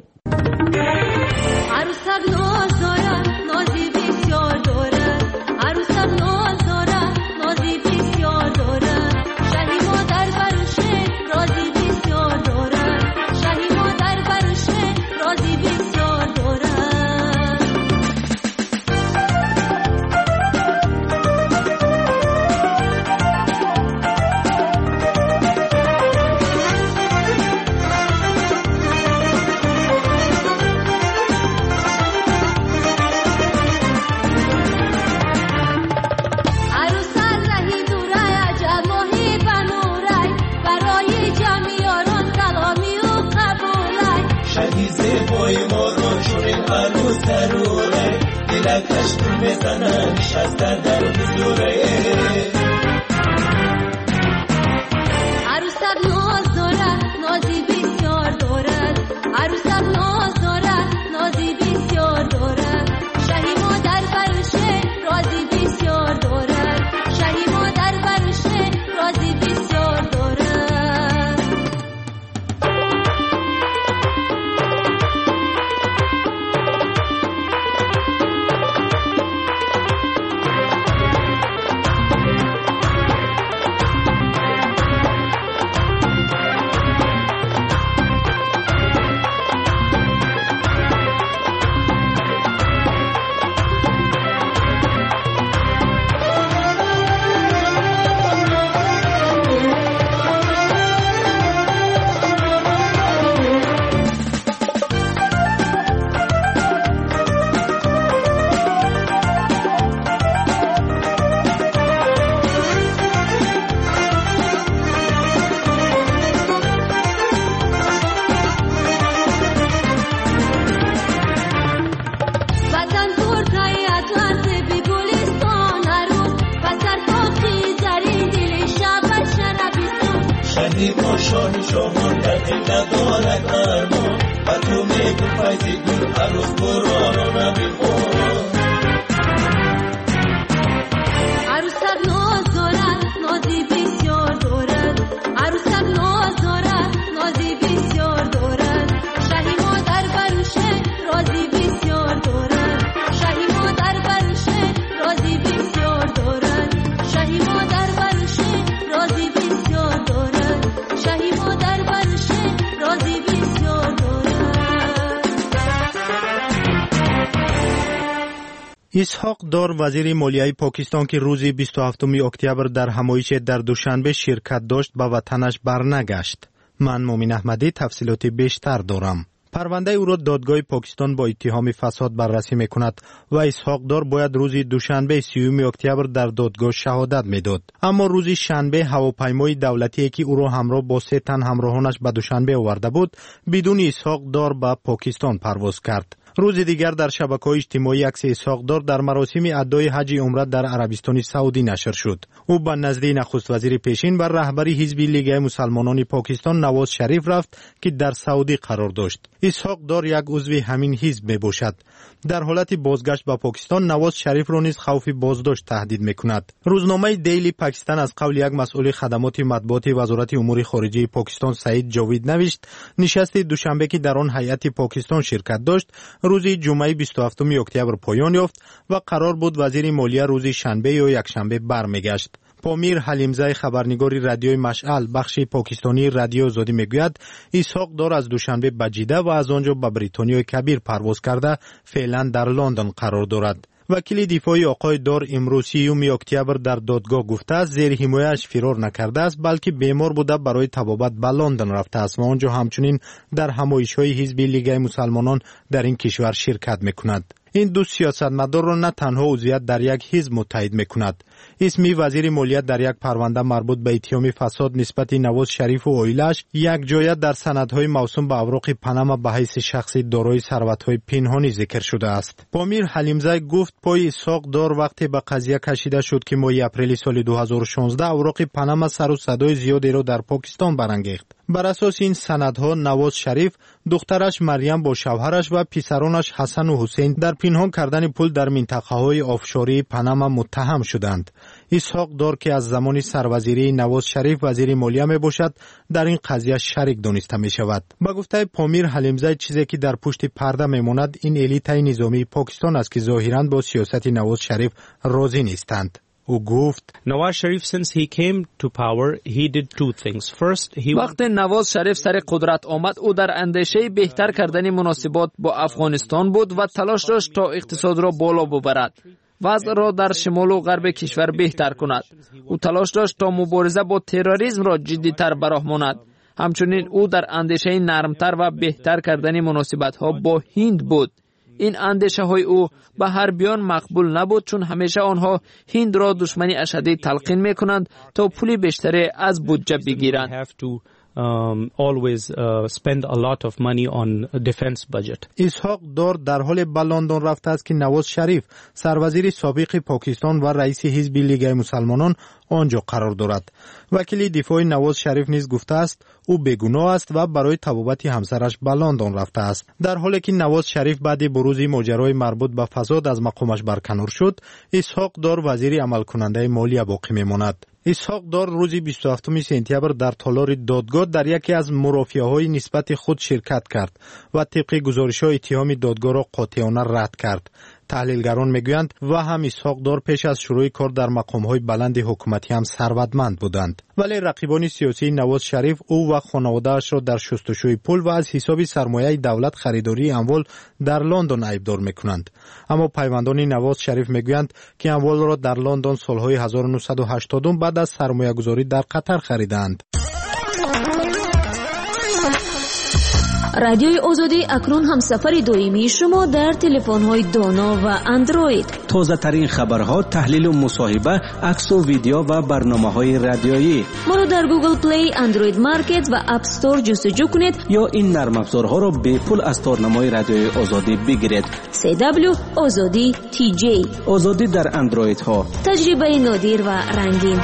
سروره دلکش میزنه نشسته در حضوره عروسک ناز دارد نازی بسیار دارد عروسک ناز دارد نازی بسیار دارد شهی مادر برشه رازی بسیار دارد شهی مادر برشه رازی بسیار دارد شاهی شاهان در دل ندارد ارمان و تو میگو فیضی گل عروس برارو نبیخون عروسک ناز دارد نازی بسیار دارد عروسک ناز دارد نازی بسیار دارد شهی مادر برشه رازی بسیار دارد شهی مادر برشه رازی بسیار دارد شهی مادر برشه رازی بسیار دارد شهی مادر برشه رازی بسیار دارد اسحاق دار وزیر مالیه پاکستان که روز بیست و هفتم اکتبر در همایش در دوشنبه شرکت داشت به وطنش برنگشت. من مومن احمدی تفصیلات بیشتر دارم. پرونده او را دادگاه پاکستان با اتهام فساد بررسی میکند و اسحاق دار باید روز دوشنبه سیوم اکتبر در دادگاه شهادت میداد. اما روز شنبه هواپیمای دولتی که او را همراه با سه تن همراهانش به دوشنبه آورده بود بدون اسحاق دار به پاکستان پرواز کرد. روز دیگر در شبکه‌های اجتماعی عکس اسحاق دار در مراسم ادای حج عمره در عربستان سعودی نشر شد. او به نزد نخست وزیر پیشین و رهبری حزب لیگ مسلمانان پاکستان نواز شریف رفت که در سعودی قرار داشت. اسحاق دار یک عضو همین حزب میباشد. در حالت بازگشت به پاکستان نواز شریف را نیز خوف بازداشت تهدید میکند. روزنامه دیلی پاکستان از قول یک مسئول خدمات مطبوعاتی وزارت امور خارجه پاکستان سعید جاوید نوشت نشست دوشنبه که در آن هیئت پاکستان شرکت داشت روز جمعه بیست و هفتم اکتبر پایان یافت و قرار بود وزیر مالیه روز شنبه یا یکشنبه برمیگشت. پامیر حلیمزای خبرنگار رادیوی مشعل بخش پاکستانی رادیو آزادی میگوید اسحاق دار از دوشنبه به جده و از آنجا به بریتانیای کبیر پرواز کرده فعلا در لندن قرار دارد. وکیل دفاعی آقای دار امروز سیوم اکتبر در دادگاه گفته است زیر حمایه‌اش فرار نکرده است بلکه بیمار بوده برای طبابت به لندن رفته است و آنجا همچنین در همایش‌های حزب لیگ مسلمانان در این کشور شرکت می‌کند. این دو سیاستمدار را نه تنها عضویت در یک حزب متحد می‌کند. اسمی وزیر مالیه در یک پرونده مربوط به اتهام فساد نسبت نواز شریف و اویلش یک جایت در سندهای موسوم به اوراق پاناما به حیث شخصی دارای ثروت‌های پنهانی ذکر شده است. پامیر حلیمزای گفت پای اسحاق دار وقتی به قضیه کشیده شد که ماه اپریل سال دو هزار و شانزده اوراق پاناما سر و صدای زیادی را در پاکستان برانگیخت. بر اساس این سندها نواز شریف، دخترش مریم با شوهرش و پسرانش حسن و حسین در پنهان کردن پول در منطقه‌های آفشوری پاناما متهم شدند. اسحاق دار که از زمان سروزیری نواز شریف وزیر مالیه می باشد در این قضیه شریک دانسته می شود. با گفته پامیر حلیمزای چیزی که در پشت پرده می ماند این الیتای نظامی پاکستان است که ظاهراً با سیاست نواز شریف راضی نیستند. او گفت نواز شریف since he came to power he did two things. First he وقتی نواز شریف سر قدرت آمد او در اندیشه بهتر کردن مناسبات با افغانستان بود و تلاش داشت تا اقتصاد را بالا ببرد. وضع را در شمال و غرب کشور بهتر کند. او تلاش داشت تا مبارزه با تروریسم را جدی‌تر برآورد. همچنین او در اندیشه نرمتر و بهتر کردن مناسبت‌ها با هند بود. این اندیشه های او به هر بیان مقبول نبود چون همیشه آنها هند را دشمنی اشدی تلقین می کنند تا پولی بیشتری از بودجه بگیرند. um, always uh, spend a lot of money on defense budget. اسحاق دار در حال به لندن رفته است که نواز شریف سروزیر سابق پاکستان و رئیس حزب لیگ مسلمانان آنجا قرار دارد. وکیل دفاع نواز شریف نیز گفته است او بیگناه است و برای طبابت همسرش به لندن رفته است. در حالی که نواز شریف بعد بروز ماجرای مربوط به فساد از مقامش برکنار شد، اسحاق دار وزیر عمل کننده مالیه باقی میماند. اسحاق دار روز بیست و هفتم سپتامبر در تالار دادگاه در یکی از مرافعه‌های نسبت خود شرکت کرد و طبق گزارش‌های اتهام دادگاه را قاطعانه رد کرد. تحلیلگران میگویند و هم اسحاق دار پیش از شروع کار در مقام‌های بلند حکومتی هم ثروتمند بودند، ولی رقیبان سیاسی نواز شریف او و خانواده‌اش را در شستشوی پول و از حساب سرمایه دولت خریداری اموال در لندن عیبدار میکنند. اما پیوندان نواز شریف میگویند که اموال را در لندن سالهای هزار و نهصد و هشتاد بعد از سرمایه‌گذاری در قطر خریدند. رادیوی آزادی اکنون هم سفر دائمی شما در تلفن‌های دانا و اندروید. تازه ترین خبرها، تحلیل و مصاحبه، عکس و ویدیو و برنامه‌های رادیویی. ما را در گوگل پلی، اندروید مارکت و اپ استور جستجو کنید یا این نرم افزارها را به پول از تارنمای رادیوی آزادی بگیرید. سی دبلیو آزادی تی جی. آزادی در اندروید ها. تجربه نادر و رنگین.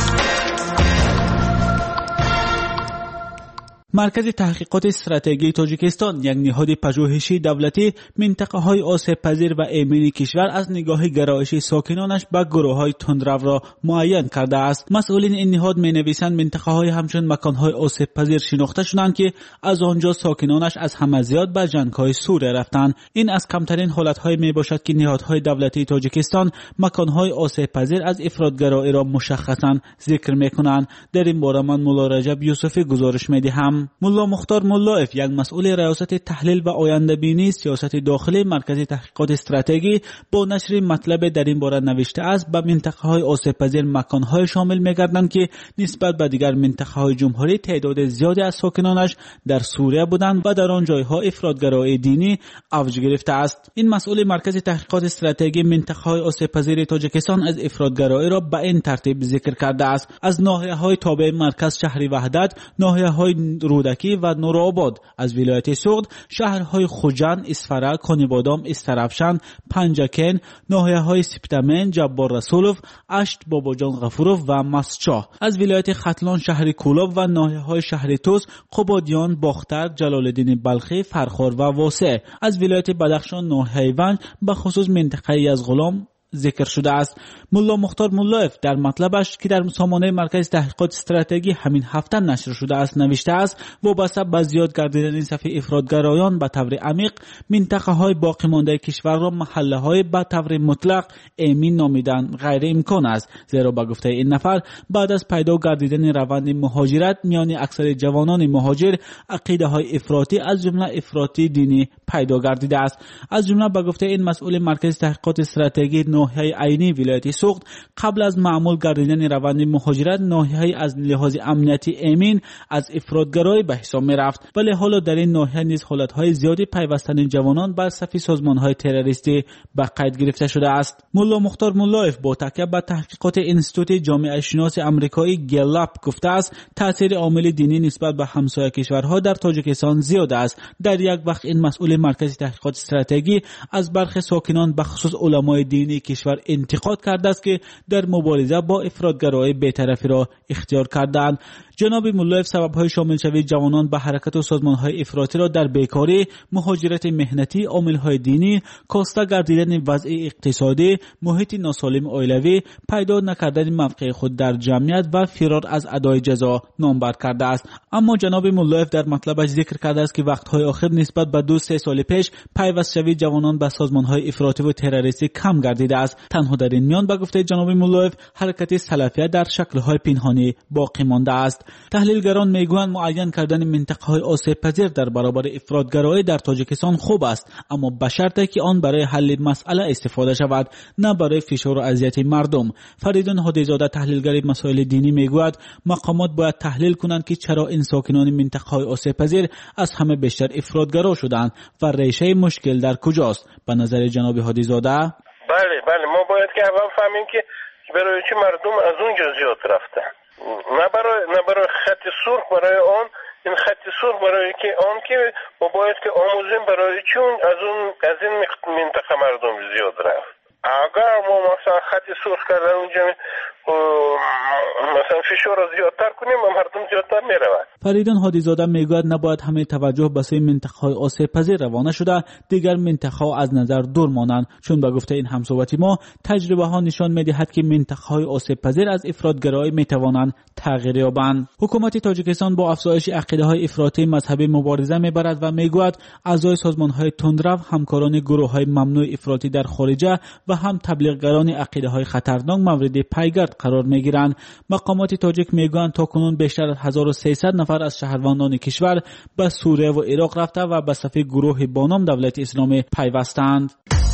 مرکز تحقیقات استراتژی تاجیکستان، یک نهاد پژوهشی دولتی، منطقه‌های آسیب پذیر و ایمنی کشور از نگاه گرایش ساکنانش به گروه‌های تندرو را معین کرده است. مسئولین این نهاد می‌نویسند منطقه‌های همچون مکان‌های آسیب پذیر شناخته شدند که از آنجا ساکنانش از همه زیاد به جنگ‌های سوریه رفتند. این از کمترین حالت‌های میباشد که نهادهای دولتی تاجیکستان مکان‌های آسیب پذیر از افراط‌گرایی را مشخصاً ذکر می‌کنند. در این باره من مولا رجب یوسفی گزارش می‌دهم. مولا مختار ملایف، یک مسئول ریاست تحلیل و آینده بینی سیاست داخلی مرکز تحقیقات استراتژی، با نشر مطلب در این باره نوشته است به منطقه‌های آسیب پذیر مکان‌های شامل می‌گردند که نسبت به دیگر منطقه‌های جمهوری تعداد زیادی از ساکنانش در سوریه بودند و در آن جایها افراط‌گرایی دینی اوج گرفته است. این مسئول مرکز تحقیقات استراتژی منطقه‌های آسیب پذیر تاجیکستان از افراط‌گرایی را به این ترتیب ذکر کرده است: از ناحیه‌های تابع مرکز شهر وحدت، ناحیه‌های رودکی و نورآباد، از ولایت سوغد، شهرهای خوجند، اسفره، کنیبادام، استرافشان، پنجکن، ناحیه‌های سپتامن، جبار رسولوف، اشت، باباجان غفورов و مسچاه، از ولایت ختلان، شهر کولاب و ناحیه‌های شهر توس، قبادیان، باختر، جلال‌الدین بلخی، فرخار و واسع، از ولایت بدخشان، ناحیه ونج، به خصوص منطقه یزغلام ذکر شده است. مولا مختار ملایف در مطلبش که در سامانه مرکز تحقیقات استراتژی همین هفته نشر شده است نوشته است: وابسته به زیاد گردیدن این صف افراط‌گرایان به طور عمیق، منطقه‌های باقی مانده کشور را محله‌های به طور مطلق امین نامیدن غیر امکان است، زیرا به گفته این نفر بعد از پیدا گردیدن روند مهاجرت میان اکثر جوانان مهاجر عقیده‌های افراطی از جمله افراطی دینی پیدا گردیده است. از جمله به گفته این مسئول مرکز تحقیقات استراتژی، ناحیه عینی ولایت سوغد قبل از معمول گردیدن روند مهاجرت ناحیه از لحاظ امنیتی امین از افراط‌گرایی به حساب می‌رفت، ولی حالا در این ناحیه نیز حالت‌های زیادی پیوستن جوانان بر صف سازمان‌های تروریستی به قید گرفته شده است. مولا مختار ملایف با تکیه بر تحقیقات انستیتوت جامعه شناس آمریکایی گلاپ گفته است تأثیر عامل دینی نسبت به همسایه کشورها در تاجیکستان زیاد است. در یک وقت این مسئول مرکز تحقیقات استراتژی از برخی ساکنان به خصوص علمای دینی کشور انتقاد کرده است که در مبارزه با افراط‌گرایی بی‌طرفی را اختیار کردند. جناب ملایف سبب‌های شامل شوی جوانان به حرکت و سازمان‌های افراطی را در بیکاری، مهاجرت مهنتی، عامل‌های دینی، کاسته گردیدن وضع اقتصادی، محیط ناسالم عائلوی، پیدا نکردن موقع خود در جمعیت و فرار از ادای جزا نامبر کرده است. اما جناب ملایف در مطلبش ذکر کرده است که وقت‌های آخر نسبت به دو سه سال پیش پیوست شوی جوانان به سازمان‌های افراطی و تروریستی کم گردیده است. تنها در این میان به گفته جناب ملایف حرکت سلفیه در شکل‌های پنهانی باقی مانده است. تحلیلگران میگویند معین کردن منطقه‌های آسیب پذیر در برابر افراط‌گرایی در تاجیکستان خوب است، اما به شرطی که آن برای حل مسئله استفاده شود، نه برای فشار و اذیت مردم. فریدون هادی‌زاده تحلیلگر مسائل دینی میگوید مقامات باید تحلیل کنند که چرا این ساکنان منطقه‌های آسیب پذیر از همه بیشتر افراط‌گرا شدند و ریشه مشکل در کجاست. به نظر جناب هادی‌زاده بله بله ما باید که اول فهمیم که برای چه مردم از اونجا زیاد رفتن، نه برای نه برای خط سرخ، برای آن خط سرخ برای که آن که ما باید که آموزیم برای چون از اون از این منطقه مردم زیاد رفت. اگر ما مثلا خط سرخ کردن اونجا مثلا فشار را زیادتر کنیم و مردم زیادتر میرود. فریدون هادیزاده میگوید نباید همه توجه به سوی منطقه‌های آسیب پذیر روانه شده دیگر منطقه‌ها از نظر دور مانند، چون به گفته این همصحبتی ما تجربه ها نشان میدهد که منطقه‌های آسیب پذیر از افراطگرایی میتوانند تغییر یابند. حکومت تاجیکستان با افزایش عقیده‌های افراطی مذهبی مبارزه میبرد و میگوید اعضای سازمان‌های تندرو همکاران گروه‌های ممنوع افراطی در خارجه و هم تبلیغگران عقیده‌های خطرناک مورد پیگرد قرار میگیرند. مقامات تاجیک میگویند تاکنون بیشتر از هزار و سیصد نفر از شهروندان کشور به سوریه و عراق رفته و به صف گروه با نام دولت اسلامی پیوستند.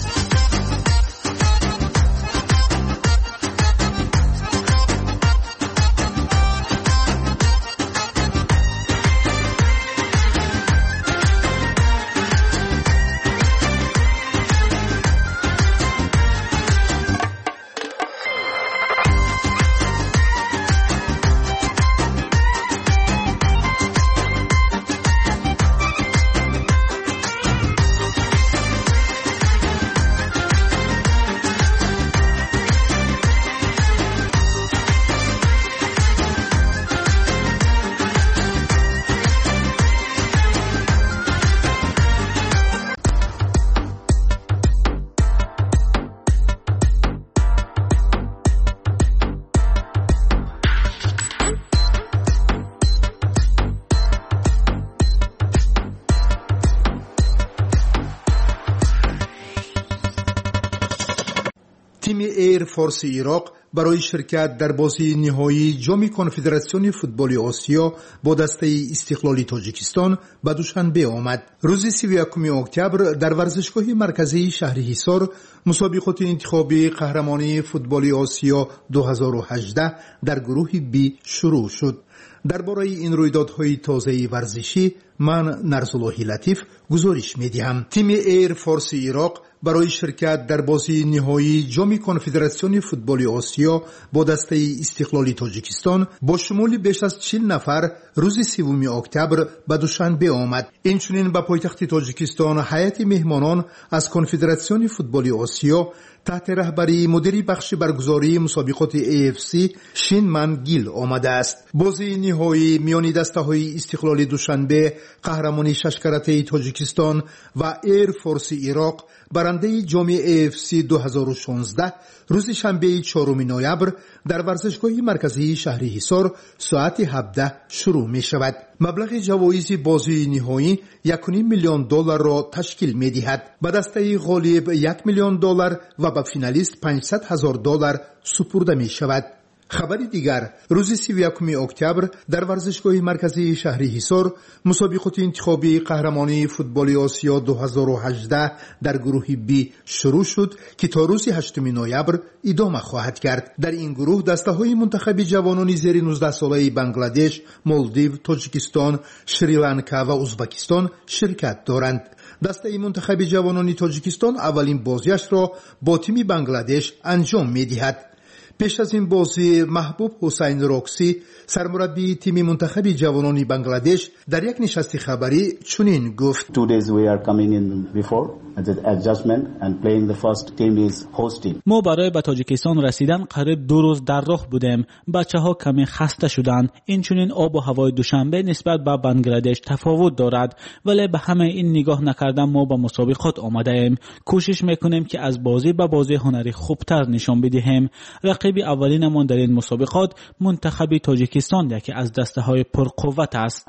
تیم ایر فورس عراق برای شرکت در بازی نهایی جام کنفدراسیون فوتبال آسیا با دسته استقلالی تاجیکستان به دوشنبه آمد. روز سی و یکم اکتبر در ورزشگاه مرکزی شهر حصار مسابقات انتخابی قهرمانی فوتبال آسیا دو هزار و هجده در گروه بی شروع شد. درباره این رویدادهای تازه ورزشی من نرزالله لطیف گزارش می‌دهم. تیم ایر فورس عراق برای شرکت در بازی نهایی جام کنفدراسیون فوتبال آسیا با دسته استقلالی تاجیکستان با شمول بیش از چهل نفر روز سوم اکتبر به دوشنبه آمد. اینچنین به پایتخت تاجیکستان هیئت مهمانان از کنفدراسیون فوتبال آسیا تحت رهبری مدیر بخش برگزاری مسابقات ای اف سی شین من گیل آمده است. بازی نهایی میان دسته‌های استقلالی دوشنبه قهرمانی شش کرته تاجیکستان و ایر فورس عراق برنده جام ای اف سی دو هزار و شانزده روز شنبه چهارم نوامبر در ورزشگاه مرکزی شهر حصار ساعت هفده شروع می شود. مبلغ جوایز بازی نهایی یک و نیم میلیون دلار را تشکیل می دهد. به دسته غالب یک میلیون دلار و به فینالیست پانصد هزار دلار سپرده می شود. خبری دیگر روز سی و یکم اکتبر در ورزشگاه مرکزی شهر حصار مسابقات انتخابی قهرمانی فوتبال آسیا دو هزار و هجده در گروه بی شروع شد که تا روز هشتم نوامبر ادامه خواهد کرد. در این گروه دسته‌های منتخب جوانان زیر نوزده ساله بنگلادش، مالدیو، تاجیکستان، شریلانکا و ازبکستان شرکت دارند. دسته منتخب جوانان تاجیکستان اولین بازیش را با تیم بنگلادش انجام می‌دهد. پیش از این بازی محبوب حسین راکسی سرمربی تیم منتخب جوانان بنگلادش در یک نشست خبری چنین گفت: Two days we are coming in before the adjustment and playing the first team is hosting. ما برای به تاجیکستان رسیدن قریب دو روز در راه بودیم. بچه‌ها کمی خسته شدند. این چنین آب و هوای دوشنبه نسبت به بنگلادش تفاوت دارد، ولی به همه این نگاه نکردن ما به مسابقات آمده ایم. کوشش میکنیم که از بازی به بازی هنری خوبتر نشان بدهیم. رقیب اولینمان در این مسابقات منتخب تاجیکستان یکی از دسته‌های پرقوت است.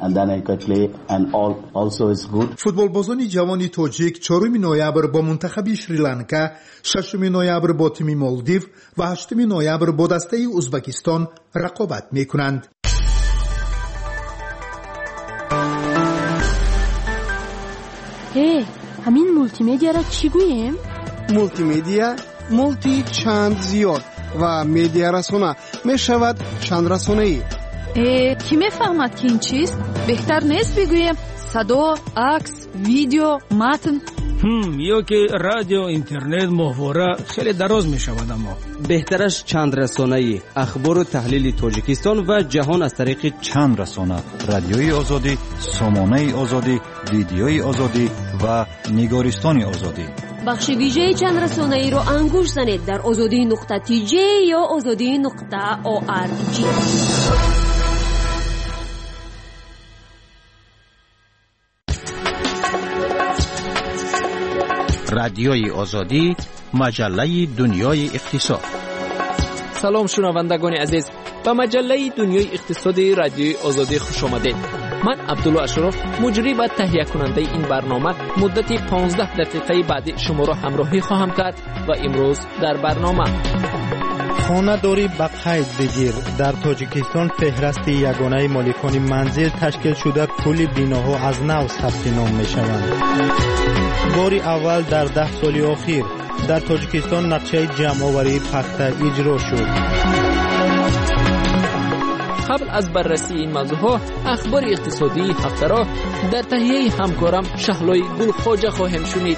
فوتبال بازان جوان تاجیک چهارم نوامبر با منتخب شریلانکا، ششم نوامبر با تیم مالدیو و هشتم نوامبر با دسته ازبکستان رقابت می‌کنند. هی، همین مولتی مدیا را چی گوییم؟ مولتی مدیا مولتی چند زیاد و مدیا رسانه می شود چند رسانه ای. کی می فهمد که این چیست؟ بهتر نیست بگویم صدا، عکس، ویدیو، متن. هم یا که رادیو اینترنت ماهواره خیلی دراز می شود. اما بهترش چند رسانه‌ای اخبار و تحلیل تاجیکستان و جهان از طریق چند رسانه: رادیوی آزادی، سامانه آزادی، ویدیوی آزادی و نگارستان آزادی. بخش ویژه چند رسانه‌ای رو انگوش زنید در آزادی نقطه تی جی یا آزادی نقطه او آر جی. رادیوی آزادی، مجله دنیای اقتصاد. سلام شنوندگان عزیز، به مجله دنیای اقتصادی رادیوی آزادی خوش آمدید. من عبدالله اشرف، مجری و تهیه کننده این برنامه، مدت پانزده دقیقه بعد شما را همراهی خواهم کرد و امروز در برنامه: خانه داری به قید بگیر. در تاجیکستان فهرست یگانه مالکان منزل تشکیل شده کل بیناها از نو ثبت نام می شوند. باری اول در ده سال اخیر در تاجیکستان نقشه جمع آوری پخته اجرا شد. قبل از بررسی این موضوعها، اخبار اقتصادی هفته را در تهیه همکارم شهلای گل خواجه خواهیم شنید.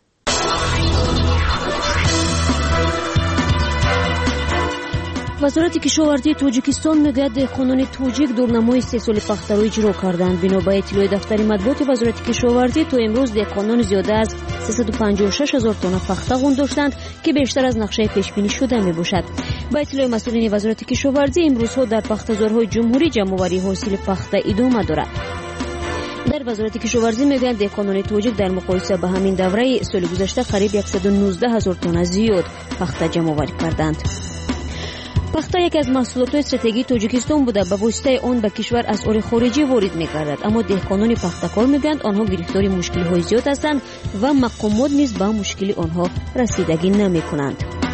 وزارت کشاورزی تاجیکستان میگوید دهقانان تاجیک دورنمای سه سال پخته را اجرا کردند. بنا به اطلاع دفتر مطبوعات وزارت کشاورزی تا امروز دهقانان زیاده از سیصد و پنجاه و شش هزار تن پخته غون داشتند که بیشتر از نقشه پیش بینی شده می باشد. با اطلاع مسئولین وزارت کشاورزی امروزها در پخته‌زارهای جمهوری جمع‌آوری حاصل پخته ادامه دارد. در وزارت کشاورزی میگویند دهقانان تاجیک در مقایسه با همین دوره سال گذشته قریب صد و نوزده هزار تن زیاد پخته جمع‌آوری کردند. پخته یک از محصولات استراتژیک تاجیکستان بوده، به واسطه آن به کشور اسعار خارجی وارد می‌گردد، اما دهقانان پخته‌کار میگویند آنها گرفتار مشکل‌های زیاد هستند و مقامات نیز به مشکل آنها رسیدگی نمی‌کنند.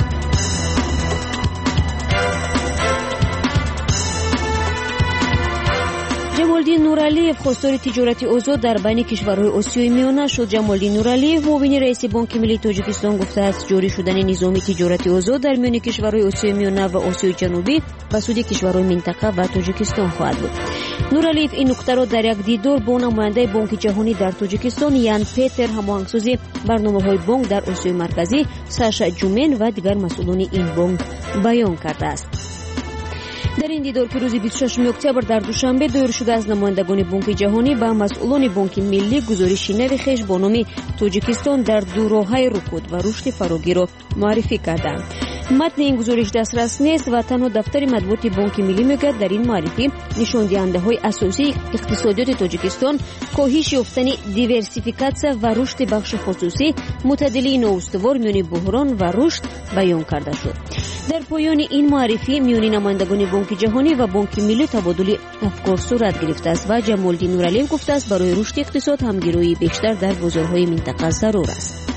جمالدین نورعلیف خواستار تجارت آزاد در بین کشورهای آسیای میانه شد. جمالدین نورعلیف معاون رئیس بانک ملی تاجیکستان گفته است جاری شدن نظام تجارت آزاد در میان کشورهای آسیای میانه و آسیای جنوبی به سود کشورهای منطقه و تاجیکستان خواهد بود. نورعلیف این نکته را در یک دیدار با نماینده بانک جهانی در تاجیکستان یان پیتر، هماهنگسازی برنامه‌های بانک در آسیای مرکزی ساشا جومن و دیگر مسئولان این بانک بیان کرده است. در این دیدار که روز بیست و ششم اکتبر در دوشنبه دایر شده از نمایندگان بانک جهانی با مسئولان بانک ملی گزارش نو خویش با نام تاجیکستان در دو راه‌های رکود و رشد فراگیر را معرفی کردند. متن این گزارش دسترس نیست و تنها دفتر مطبوعات بانک ملی میگوید در این معرفی نشان دهنده‌های اساسی اقتصادیات تاجیکستان کاهش یافتن دیورسیفیکاسیون و رشد بخش خصوصی، معتدلی نواستوار میان بحران و رشد بیان کرده شد. در پایان این معرفی میان نمایندگان بانک جهانی و بانک ملی تبادل افکار صورت گرفته است و جمالدین نورعلیف گفته است برای رشد اقتصاد همگرایی بیشتر در بازارهای منطقه ضرور است.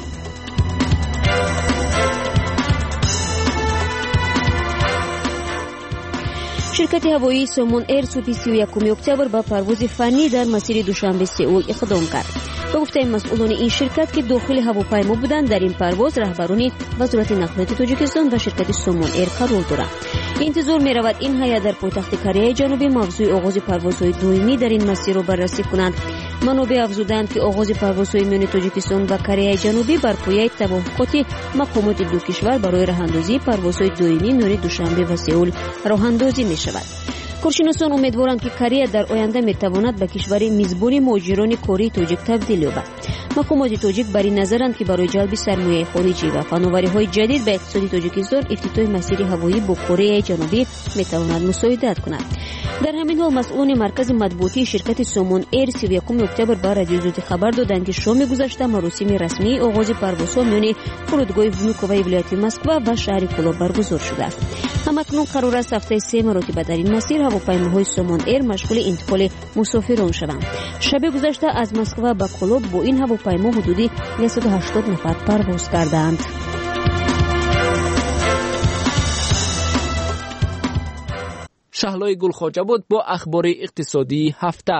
شرکت هوایی سومون ایر صبح سی و یکم اکتبر با پرواز فنی در مسیر دوشنبه سئول اقدام کرد. به گفته مسئولان این شرکت که داخل هواپیما بودند، در این پرواز رهبران وزارت نقلیات تاجیکستان و شرکت سومون ایر قرار دارند. انتظار می رود این هیئت در پایتخت کره جنوبی موضوع آغاز پروازهای دائمی در این مسیر را بررسی کنند. منابع افزودند که آغاز پروازهای میان تاجیکستان و کره جنوبی بر پایه توافقات مقامات دو کشور برای راهاندازی پروازهای دائمی میان دوشنبه و سئول راهاندازی می شود. کارشناسان امیدوارند که کره در آینده می تواند به کشور میزبان مهاجران کاری تاجیک تبدیل یابد. مقامات تاجیک بر این نظرند که برای جلب سرمایه خارجی و فناوری‌های جدید به اقتصاد تاجیکستان افتتاح مسیر هوایی با کره جنوبی می تواند مساعدت کند. در همین حال مسئولان مرکز مطبوعاتی شرکت سومون ایر سی و یکم اکتبر با رادیو زودی خبر دادند که شام گذشته مراسم رسمی آغاز پروازها میان فرودگاه ونوکووا ولایت مسکو و شهر کولا برگزار شده است. همکنون قرار است هفته سه مرتبه در این مسیر هواپیماهای سومون ایر مشغول انتقال مسافران شوند. شب گذشته از مسکو به کولا با این هواپیما حدودی صد و هشتاد نفر پرواز کردند. شهلای گل خواجه بود با اخبار اقتصادی هفته.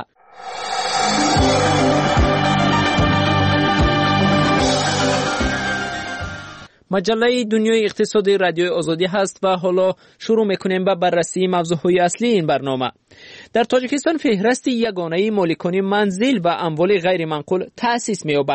مجله دنیای اقتصادی رادیوی آزادی هست و حالا شروع میکنیم به بررسی موضوعهای اصلی این برنامه. در تاجیکستان فهرست یگانه مالکان منزل و اموال غیر منقول تأسیس می‌یابد.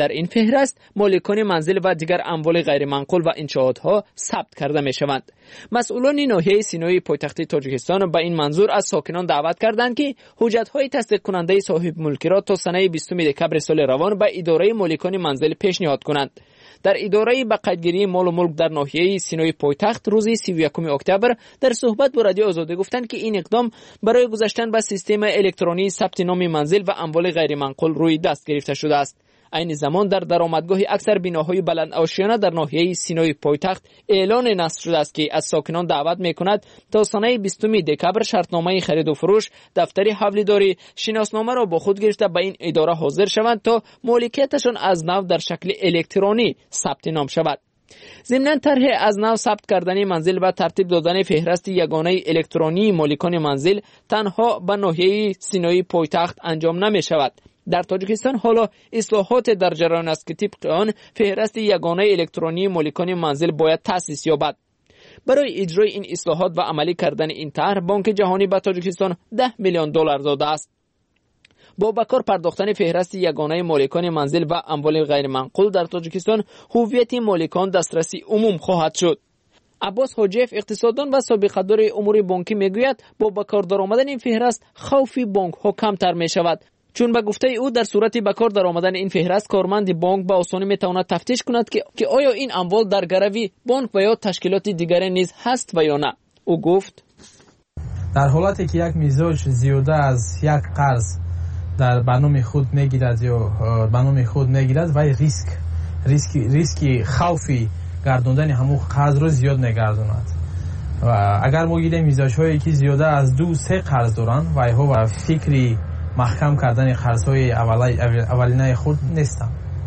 در این فهرست مالکان منزل و دیگر اموال غیر منقول و انشاءاتها ثبت کرده می شوند. مسئولان ناحیه سینای پایتخت تاجیکستان به این منظور از ساکنان دعوت کردند که حجت‌های تصدیق کننده صاحب ملکی را تا سنه بیستم دکبر سال روان به اداره مالکان منزل پیشنهاد کنند. در اداره به قیدگیری مال و ملک در ناحیه سینای پایتخت روز سی و یکم اکتبر در صحبت با رادیو آزادی گفتند که این اقدام برای گذاشتن به سیستم الکترونی ثبت نام منزل و اموال غیر منقول روی دست گرفته شده است. این زمان در درآمدگاه اکثر بناهای بلند آشیانه در ناحیه سینای پایتخت اعلان نصب شده است که از ساکنان دعوت می‌کند تا سنه بیستم دکبر شرطنامه خرید و فروش، دفتر حواله‌داری، شناسنامه را با خود گرفته به این اداره حاضر شوند تا مالکیتشان از نو در شکل الکترونی ثبت نام شود. ضمن طرح از نو ثبت کردن منزل و ترتیب دادن فهرست یگانه الکترونی مالکان منزل تنها به ناحیه سینای پایتخت انجام نمی شود. در تاجیکستان حالا اصلاحات در جریان است که طبق آن فهرست یگانه الکترونی مالکان منزل باید تأسیس یابد. برای اجرای این اصلاحات و عملی کردن این طرح بانک جهانی به تاجیکستان ده میلیون دلار داده است. با بکار پرداختن فهرست یگانه مالکان منزل و اموال غیر منقول در تاجیکستان هویت مالکان دسترسی عموم خواهد شد. عباس حاجیف اقتصاددان و سابقه‌دار امور بانکی میگوید با بکار درآمدن این فهرست خوف بانک ها کمتر می شود، چون به گفته او در صورت بکار درآمدن این فهرست کارمند بانک به آسانی میتواند تفتیش کند که که آیا این اموال در گروی بانک و یا تشکیلات دیگری نیز هست و یا نه. او گفت در حالتی که یک میزاج زیاده از یک قرض در برنامه خود میگیرد یا برنامه خود میگیرد و ریسک ریسک ریسکی خوفی گردوندن همون قرض رو زیاد نگردوند و اگر ما گیریم میزاج هایی که زیاده از دو سه قرض دارن و ایها و فکری محکم کردن قرض‌های اولینه خود نیستم.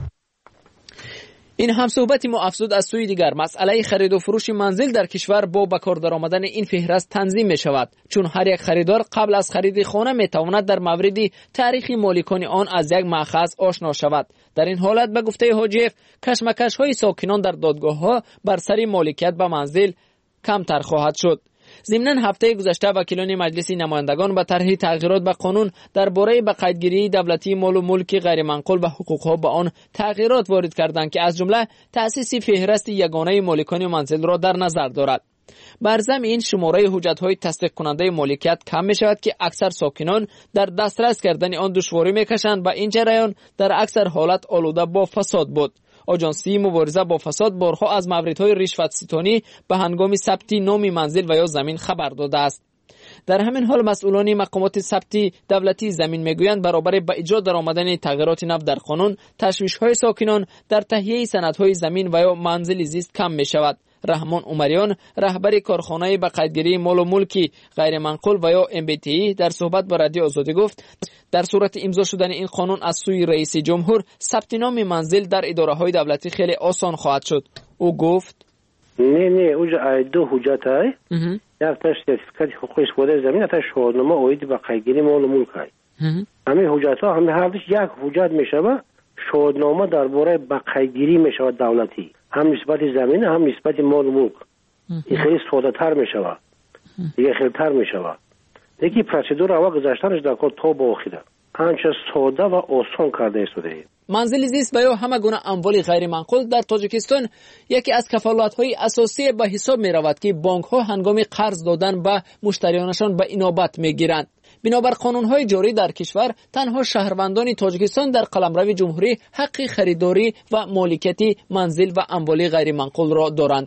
این هم صحبتی ما افزود از سوی دیگر مسئله خرید و فروش منزل در کشور با بکار درآمدن این فهرست تنظیم می شود، چون هر یک خریدار قبل از خرید خانه می تواند در مورد تاریخ مالکان آن از یک مأخذ آشنا شود. در این حالت به گفته حاجیف کشمکش های ساکنان در دادگاه ها بر سر مالکیت به منزل کمتر خواهد شد. ضمن هفته گذشته وکیلان مجلس نمایندگان به طرح تغییرات به قانون درباره به قیدگیری دولتی مال و ملک غیر منقول و حقوقها به آن تغییرات وارد کردند که از جمله تأسیس فهرست یگانه مالکان منزل را در نظر دارد. بر ضمن این شماره حجت‌های تصدیق کننده مالکیت کم می شود که اکثر ساکنان در دسترس کردن آن دشواری می‌کشند و این جریان در اکثر حالت آلوده با فساد بود. آژانسی مبارزه با فساد بارها از موردهای رشوت ستانی به هنگام ثبت نام منزل و یا زمین خبر داده است. در همین حال مسئولان مقامات ثبت دولتی زمین میگویند برابر با اجرا درآمدن تغییرات نو در قانون تشویش‌های ساکنان در تهیه سندهای زمین و یا منزل زیست کم می شود. رحمان عمریان رهبر کارخانه به قیدگیری مال و ملک غیر منقول و یا ام بی تی در صحبت با رادیو آزادی گفت در صورت امضا شدن این قانون از سوی رئیس جمهور ثبت نام منزل در اداره‌های دولتی خیلی آسان خواهد شد. او گفت نه نه اوجا دو حجت های یک تا سرتیفیکات حقوق استفاده زمین تا شهادتنامه اوید به قیدگیری مال و ملک های همه حجت ها همه هر یک حجت میشوه شهادتنامه درباره به قیدگیری میشوه دولتی هم نسبت زمین هم نسبت مال و ملک. این خیلی ساده تر میشوه دیگه خیلی تر میشوه دیگه پروسیدور اول گذاشتنش در کار تا با آخره انچه ساده و آسان کرده شده. منزل زیست و یا همه گونه اموال غیر منقول در تاجیکستان یکی از کفالت‌های اساسی به حساب می رود که بانک‌ها هنگام قرض دادن به مشتریانشان به اینابت می‌گیرند. بنابر قانون‌های جاری در کشور تنها شهروندان تاجیکستان در قلمرو جمهوری حق خریداری و مالکیت منزل و اموال غیر منقول را دارند.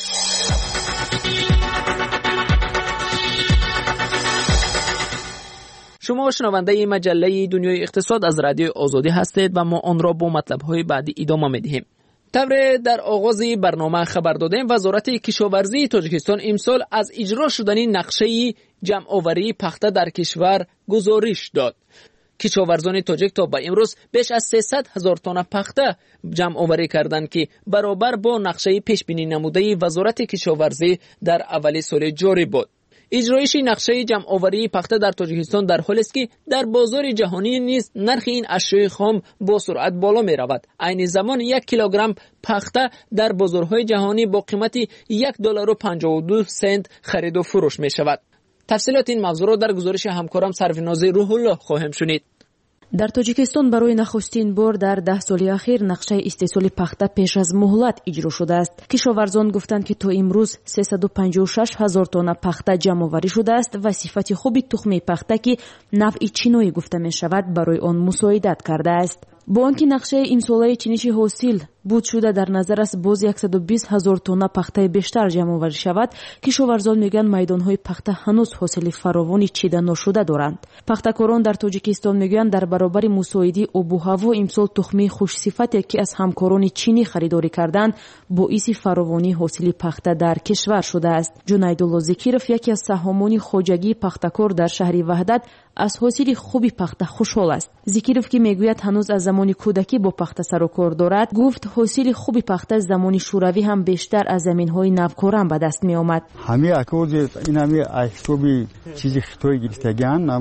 شما شنونده مجله دنیای اقتصاد از رادیو آزادی هستید و ما آن را با مطلب‌های بعدی ادامه می‌دهیم. طبعا در آغاز برنامه خبر دادیم وزارت کشاورزی تاجیکستان امسال از اجرا شدن نقشه جمع‌آوری پخته در کشور گزارش داد. کشاورزان تاجیک تا به امروز بیش از سیصد هزار تن پخته جمع‌آوری کردند که برابر با نقشه پیش بینی نموده وزارت کشاورزی در اول سال جاری بود. اجرایش نقشه جمع‌آوری پخته در تاجیکستان در حالی است که در بازار جهانی نیز نرخ این اشیاء خام با سرعت بالا می رود. عین زمان یک کیلوگرم پخته در بازارهای جهانی با قیمت یک دلار و پنجاه و دو سنت خرید و فروش می شود. تفصیلات این موضوع را در گزارش همکارم سرویناز روح الله خواهیم شنید. дар тоҷикистон барои нахустин бор дар даҳ соли ахир нақшаи истеҳсоли пахта пеш аз муҳлат иҷро шудааст. Кишоварзон гуфтанд, ки то имрӯз сесаду панҷоҳу шаш ҳазор тонна пахта ҷамъоварӣ шудааст ва сифати хуби тухми пахта, ки навъи чиноӣ гуфта мешавад, барои он мусоидат кардааст. бо он ки нақшаи имсолаи чиниши ҳосил буд шуда дар назар аст боз сад و بیست ҳазор тонна пахтаи бештар ҷамъоварӣ шавад, кишоварзон мегӯянд майдонҳои пахта ҳанӯз ҳосили фаровони чида ношуда доранд. пахтакорон дар тоҷикистон мегӯянд, дар баробари мусоидии обу ҳаво имсол тухми хушсифате, ки аз ҳамкорони чинӣ харидорӣ карданд, боиси фаровонии ҳосили пахта дар кишвар шудааст. ҷунайдулло зикиров, яке аз саҳомони хоҷагии пахтакор дар шаҳри Ваҳдат, аз ҳосили хуби пахта хушҳол аст. зикиров, ки мегӯяд ҳанӯз аз замони кӯдакӣ бо пахта сару кор дорад, гуфт ҳосили хуби пахта замони шӯравӣ ҳам бештар аз заминҳои навкоран ба даст меомад. ҳами акози ин ҳами айҳсоби чизи хитой гирифтаган, ҳам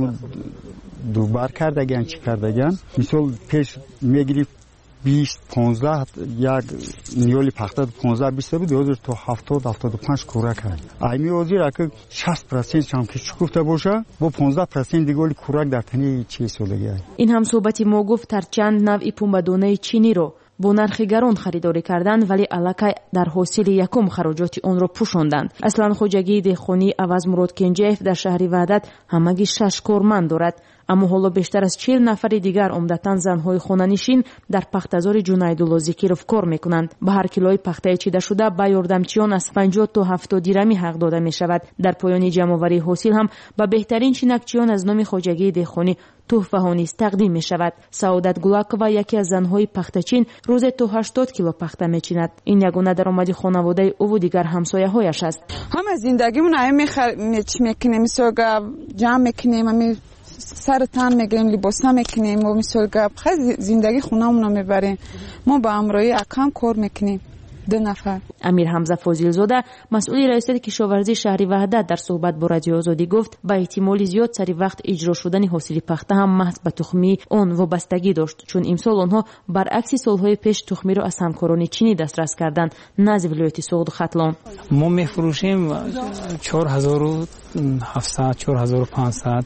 дубар кардаган, чӣ кардаган. мисол пеш мегирифт بیست پانزده یک نیولی پخته پانزده بیست بود یادش تو هفتاد هفتاد و پنج کورک هست. ایمی وزیر اگه شصت درصد هم که شکفته باشه با پانزده درصد دیگه کورک در تنی چه سالگی است. این هم صحبتی ما گفت تر چند نوع پومبدونه چینی رو با نرخ گران خریداری کردند، ولی الکای در حاصل یکم خراجات آن را پوشاندند. اصلا خوجگی دهخانی عوض مراد کنجیف در شهر وحدت همگی شش کارمند دارد، اما حالا بیشتر از چهل نفر دیگر عمدتاً زنهای خانه‌نشین در پخته‌زار جنیدالله ذکیروف کار میکنند. به هر کیلوی پخته چیده شده به یاردمچیان از پنجاه تا هفتاد درمی حق داده می شود. در پایان جمع‌آوری حاصل هم به بهترین چینکچیان از نام خوجگی دهخانی تحفه ها نیز تقدیم می شود. سعادت گلاکова یکی از زنهای پخته‌چین روز تا هشتاد کیلو پخته میچیند. این یگانه درآمد خانواده او و دیگر همسایه‌هایش است. همه زندگیمون ایم میکنیم، مثلا جمع میکنیم، همین سر تن میگیریم، لباسا میکنیم و مثلا خیلی زندگی خونمون رو میبریم. ما با همراهی اکم کار میکنیم. دو نفر. امیر حمزه فاضل‌زاده مسئول ریاست کشاورزی شهر وحدت در صحبت با رادیو آزادی گفت با احتمال زیاد سری وقت اجرا شدن حاصل پخته هم محض به تخمی آن وابستگی داشت، چون امسال آنها برعکس سالهای پیش تخمی را از همکاران چینی دسترس کردند، نه از ولایت سوغد ختلان. ما میفروشیم چهار هزار و هفتصد چهار هزار و پانصد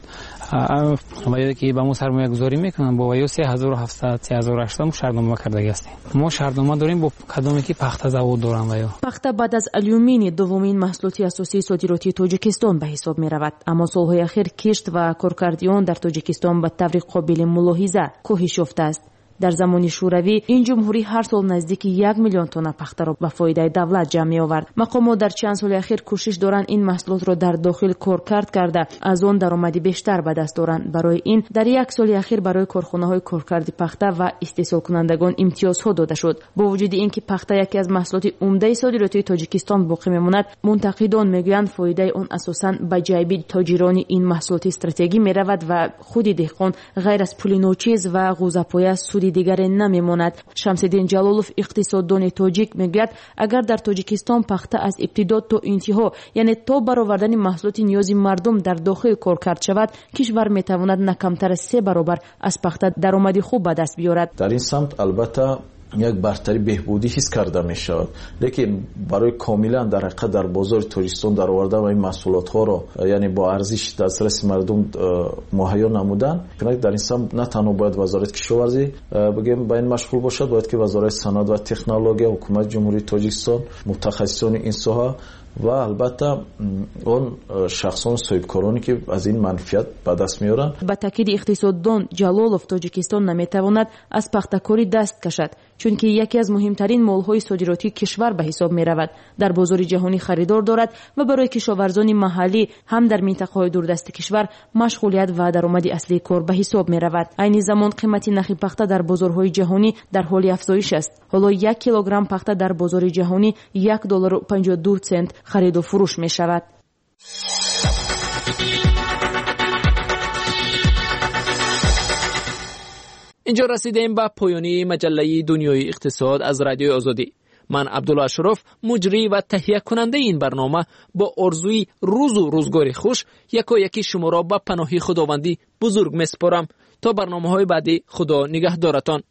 و که با ما سرمایه گذاری میکنن با ویو سه هزار و هفتصد سه هزار و هشتصد شرطنامه کرده هستیم. ما شرطنامه داریم با کدامی که پخته زود دارن ویو. پخته بعد از آلومینی دومین محصولات اساسی صادراتی تاجیکستان به حساب می رود، اما سالهای اخیر کشت و کارکردی آن در تاجیکستان به طور قابل ملاحظه کاهش یافته است. در زمان شوروی این جمهوری هر سال نزدیک یک میلیون تن پخته را به فایده دولت جمع می آورد. مقامات در چند سال اخیر کوشش دارند این محصولات را در داخل کارکرد کرده از آن درآمدی بیشتر به دست دارند. برای این در یک سال اخیر برای کارخانه‌های کارکردی پخته و استحصال کنندگان امتیازها داده شد. با وجود اینکه پخته یکی از محصولات عمده صادراتی تاجیکستان باقی میماند، منتقدان میگویند فایده آن اساساً به جیب تاجران این محصولات استراتژی می رود و خود دهقان غیر از پول ناچیز و غوزه‌پایه سود دیگر نمیماند. شمس‌الدین جلالوف اقتصاددان تاجیک میگوید اگر در تاجیکستان پخته از ابتدا تا انتها، یعنی تا برآوردن محصولات نیازی مردم در داخل کار کرد شود، کشور میتواند نه کمتر از سه برابر از پخته درآمدی خوب به دست بیاورد. در این سمت البته یک برتری بهبودی حس کرده می شود، لیکن برای کاملا در حقیقت در بازار تاجیکستان در آوردن این محصولات ها را یعنی با ارزش دسترس مردم مهیا نمودن، در این سمت نه تنها باید وزارت کشاورزی بگیم با این مشغول باشد، باید که وزارت صنعت و تکنولوژی حکومت جمهوری تاجیکستان، متخصصان این ساحه و البته اون شخصان صاحبکارانی که از این منفعت به دست میارن. با تاکید اقتصاددان جلالوف تاجیکستان نمیتواند از پخته‌کاری دست کشد، چون که یکی از مهمترین مالهای صادراتی کشور به حساب می رود، در بازار جهانی خریدار دارد و برای کشاورزان محلی هم در منطقه‌های دوردست کشور مشغولیت و درآمد اصلی کار به حساب می رود. عین زمان قیمت نخ پخته در بازارهای جهانی در حال افزایش است. حالا یک کیلوگرم پخته در بازار جهانی یک دلار و پنجاه و دو سنت خرید و فروش می شود. اینجا رسیدیم به پایانی مجله دنیای اقتصاد از رادیوی آزادی. من عبدالله اشرف، مجری و تهیه کننده این برنامه، با آرزوی روز و روزگار خوش یکا یکی شما را به پناهی خداوندی بزرگ میسپارم. تا برنامه‌های بعدی، خدا نگهدارتان.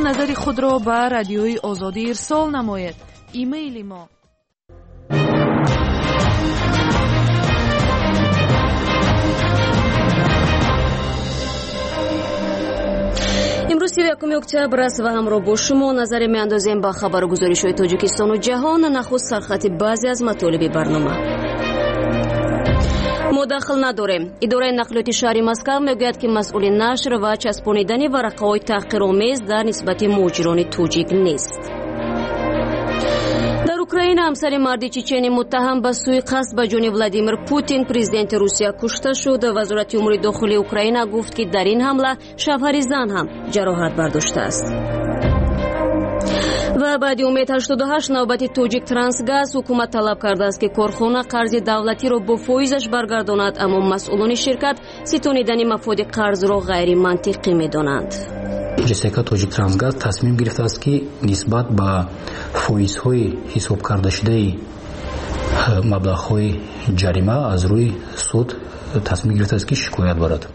نظر خود را به رادیوی آزادی ارسال نماید. ایمیل ما امروز سی و یکم اکتبر است و همراه با شما نظر میاندازیم با خبرگزاری‌های تاجیکستان و جهان. نخست سرخط بعضی از مطالب برنامه. مداخل نداریم. اداره نقلیات شهر مسکو میگوید که مسئول نشر و چسبانیدن ورقه‌های تحقیرآمیز در نسبت مهاجران توجیک نیست. در اوکراین همسر مردی چچنی متهم به سوء قصد به جان ولادیمیر پوتین پرزیدنت روسیه کشته شد. وزارت امور داخلی اوکراین گفت که در این حمله شوهر زن هم جراحت برداشته است. و بعد امید هشتاد و هشت نوبت توجیک ترانسگاز حکومت طلب کرده است که کارخانه قرض دولتی را با فایزش برگرداند، اما مسئولان شرکت ستانیدن مفاد قرض را غیر منطقی می‌دانند. جسیکا توجیک ترانسگاز تصمیم گرفته است که نسبت به فایزهای حساب کرده شده مبلغ‌های جریمه از روی سود تصمیم گرفته است که شکایت برد.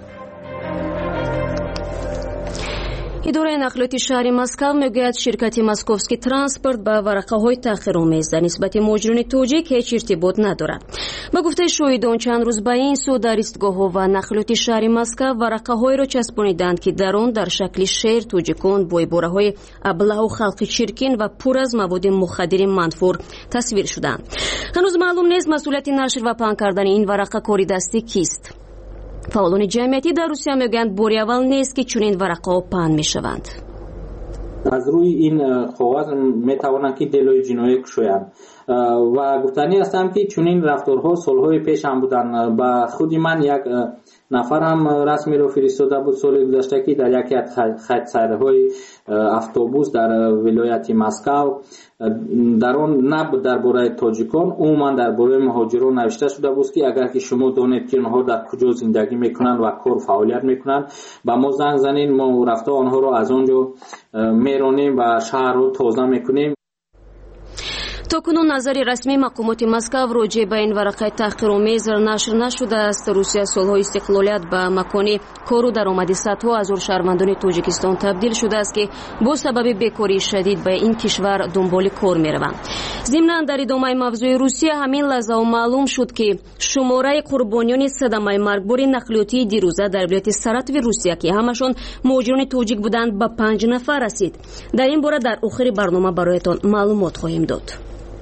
اداره نقلیات شهر مسکو میگوید شرکت ماسکوفسکی ترانسپورت با ورقه‌های تأخیرآمیز در نسبت مهاجران توجیک هیچ ارتباط ندارد. با گفته شاهدان چند روز به این سو در ایستگاه‌ها و نقلیات شهر مسکو ورقه‌های را چسبانیدند که در آن در شکل شعر توجیکان با عباره‌های ابله و خلق چرکین و پر از مواد مخدر منفور تصویر شدند. هنوز معلوم نیست مسئولیت نشر و پهن کردن این ورقه کاری دستی کیست. فعالان جمعیتی در روسیه میگویند باری اول نیست که چنین ورقه‌ها پهن میشوند. از روی این کاغذ میتوانند که دلوی جنایی کشویند و گفتنی هستم که چنین رفتارها سالهای پیش هم بودن. با خودی من یک نفر هم رسمی رو فرستاده بود سال گذشته که در یکی از خط سیرهای اتوبوس در ولایت مسکو در آن نه درباره تاجیکان عموما درباره مهاجران نوشته شده بود که اگر که شما دانید که آنها در کجا زندگی میکنند و کار فعالیت میکنند با ما زنگ زنید، ما رفته آنها رو از آنجا میرانیم و شهر رو تازه میکنیم. تاکنون نظر رسمی مقامات مسکو راجع به این ورقه تحقیرآمیز نشر نشده است. روسیه سالهای استقلالیت به مکان کار و درآمد صدها هزار شهروندان تاجیکستان تبدیل شده است که با سبب بیکاری شدید به این کشور دنبال کار میروند. ضمناً در ادامه موضوع روسیه همین لحظه معلوم شد که شماره قربانیان صدمه مرگبار نقلیاتی دیروزه در ولایت ساراتوف روسیه که همشون مهاجران توجیک بودند به پنج نفر رسید. در این باره در آخر برنامه برایتان معلومات خواهیم داد.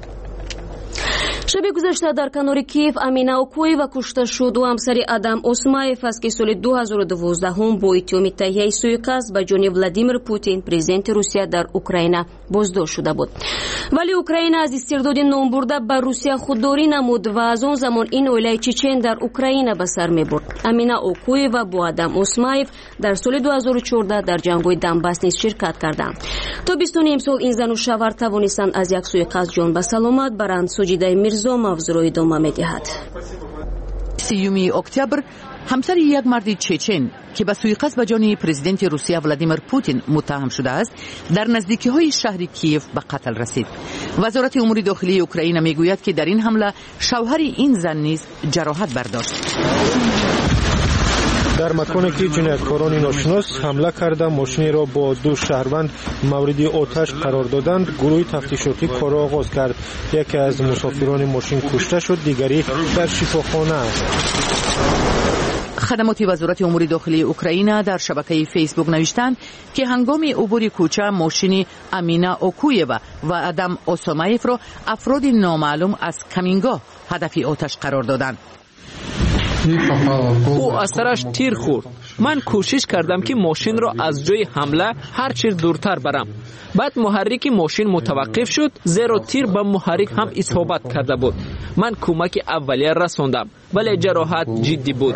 شب گذشته در کنار کیف امینه اوکویوا کشته شد و همسر ادم اسمایف است که سال دو هزار و دوازده هم با اتهام تهیه سوءقصد به جان ولادیمیر پوتین پرزیدنت روسیه در اوکراین بازداشت شده بود. ولی اوکراین از استرداد نام برده به روسیه خودداری نمود و از آن زمان این اویله چچن در اوکراین به سر میبرد. امینه اوکویوا با ادم اسمایف در سال دو هزار و چهارده در جنگ‌های دنباس نیز شرکت کردند. تا بیستون امسال این زن و شوهر توانستند از یک سوءقصد جان به سلامت برند. سجیده میرزا موضوع را ادامه می‌دهد. سیوم اکتبر همسر یک مرد چچن که به سوءقصد به جان پرزیدنت روسیه ولادیمیر پوتین متهم شده است در نزدیکی‌های شهر کیف به قتل رسید. وزارت امور داخلی اوکراین میگوید که در این حمله شوهر این زن نیز جراحت برداشت. در مکانی که جنایتکاران ناشناس حمله کرده ماشینی را با دو شهروند مورد آتش قرار دادند، گروه تفتیشاتی کار را آغاز کرد. یکی از مسافران ماشین کشته شد، دیگری در شفاخانه است. خدمات وزارت امور داخلی اوکراین در شبکه فیسبوک نوشتند که هنگام عبور کوچه ماشین امینه اوکویوا و ادم اوسامایف را افراد نامعلوم از کمینگاه هدف آتش قرار دادند. او از سرش تیر خورد. من کوشش کردم که ماشین را از جای حمله هر چیز دورتر برم. بعد محرک ماشین متوقف شد، زیرا تیر به محرک هم اصابت کرده بود. من کمک اولیه رساندم ولی جراحت جدی بود.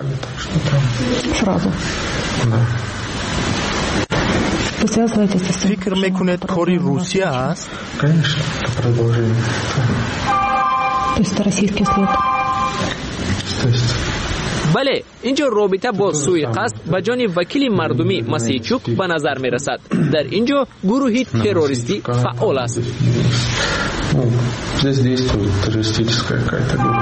فکر میکنید کاری روسیه است؟ بله، اینجا رابطه با سوءقصد به جان وکیل مردمی مسیچوک به نظر می رسد. در اینجا گروهی تروریستی فعال است.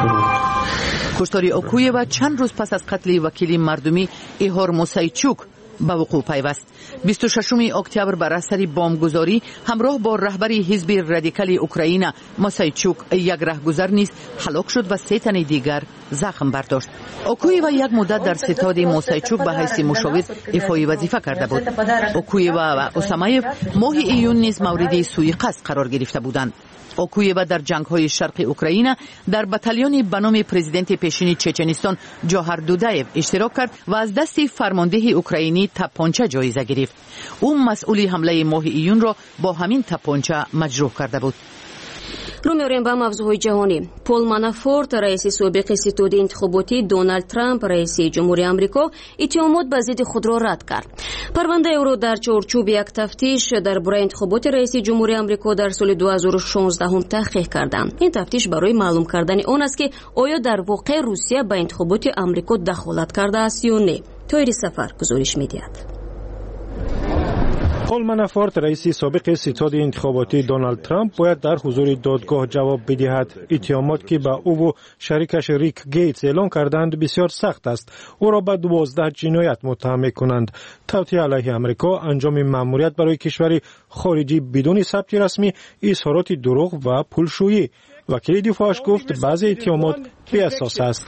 کشتار اوکویوا چند روز پس از قتل وکیل مردمی ایهور موسیچوک به وقوع پیوست. بیست و ششم اکتبر بر اثر بمبگذاری همراه با رهبر حزب رادیکال اوکراین موسایچوک یک رهگذر نیز هلاک شد و سه تن دیگر زخم برداشت. اوکویوا یک مدت در ستاد موسایچوک به حیث مشاور ایفای وظیفه کرده بود. اوکویوا و اوسامایف ماه ایون نیز مورد سوء قصد قرار گرفته بودند. اوکویوا در جنگ‌های شرق اوکراین در بتالیون به نام پرزیدنت پیشین چچنستان جوهر دودایف اشتراک کرد و از دست فرمانده اوکراینی تپانچه جایزه گرفت. او مسئول حمله ماه ایون را با همین تپانچه مجروح کرده بود. رو می‌آوریم به موضوعهای جهانی. پول مانافورت رئیس سابق ستاد انتخاباتی دونالد ترامپ رئیس جمهوری آمریکا اتهامات به ضد خود را رد کرد. پرونده او را در چارچوب یک تفتیش درباره انتخابات رئیس جمهوری آمریکا در سال دو هزار و شانزده هم تحقیق کردند. این تفتیش برای معلوم کردن آن است که آیا در واقع روسیه به انتخابات آمریکا دخالت کرده است یا نه. تایری سفر گزارش می‌دهد. پول منافورت رئیس سابق ستاد انتخاباتی دونالد ترامپ باید در حضور دادگاه جواب بدهد. اتهامات که به او و شریکش ریک گیتس اعلان کردند بسیار سخت است. او را به دوازده جنایت متهم می‌کنند: توطئه علیه آمریکا، انجام مأموریت برای کشوری خارجی بدون ثبت رسمی، اظهارات دروغ و پولشویی. وکیل دفاعش گفت بعضی اتهامات بی اساس است.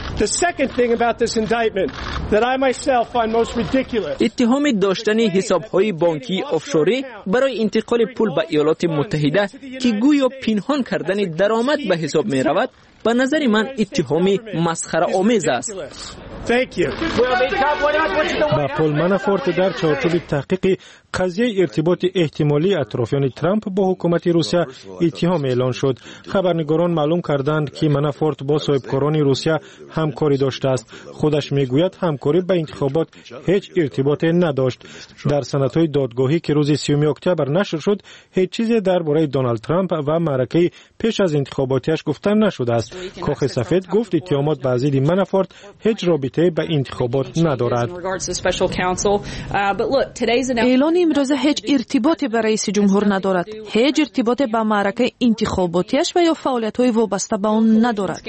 اتهام داشتن حساب‌های بانکی آفشوری برای انتقال پول به ایالات متحده که گویا پنهان کردن درآمد به حساب می رود، به نظر من اتهامی مسخره آمیز است. با پول منافورت در چارچوب تحقیق قضیه ارتباط احتمالی اطرافیان ترامپ با حکومت روسیه اتهام اعلان شد. خبرنگاران معلوم کردند که منافورت با صاحبکاران روسیه همکاری داشته است. خودش میگوید همکاری به انتخابات هیچ ارتباطی نداشت. در سندهای دادگاهی که روز سیوم اکتبر نشر شد، هیچ چیزی درباره دونالد ترامپ و معرکه پیش از انتخاباتیش گفته نشده است. کاخ سفید گفت اتهامات به ضد منافورت هیچ رابطه به انتخابات ندارد. اعلان امروز هیچ ارتباطی به رئیس جمهور ندارد. هیچ ارتباطی به معرکه انتخاباتیش و یا فعالیت‌های وابسته به آن ندارد.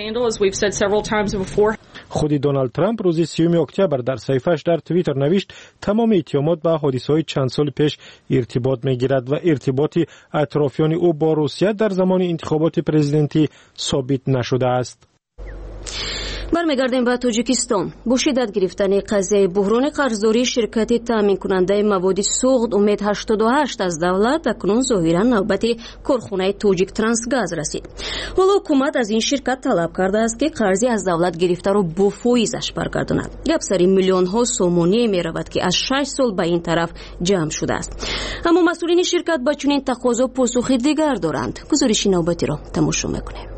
خود دونالد ترامپ روز سیوم اکتبر در صفحه‌اش در توییتر نوشت تمام اتهامات به حادثه‌های چند سال پیش ارتباط می‌گیرد و ارتباط اطرافیان او با روسیه در زمان انتخابات پرزیدنتی ثابت نشده است. برمیگردیم به تاجیکستان. با شدت گرفتن قضیه بحران قرضداری شرکت تامین کننده مواد سوخت امید هشتاد و هشت از دولت اکنون ظاهرا نوبت کارخانه تاجیک ترانسگاز رسید. حالا حکومت از این شرکت طلب کرده است که قرضی از دولت گرفته را با فایزش برگرداند. گپ سر میلیون ها سومانی می رود که از شش سال به این طرف جمع شده است. اما مسئولین شرکت با چنین تقاضا پاسخی دیگر دارند. گزارش نوبتی را تماشا می‌کنیم.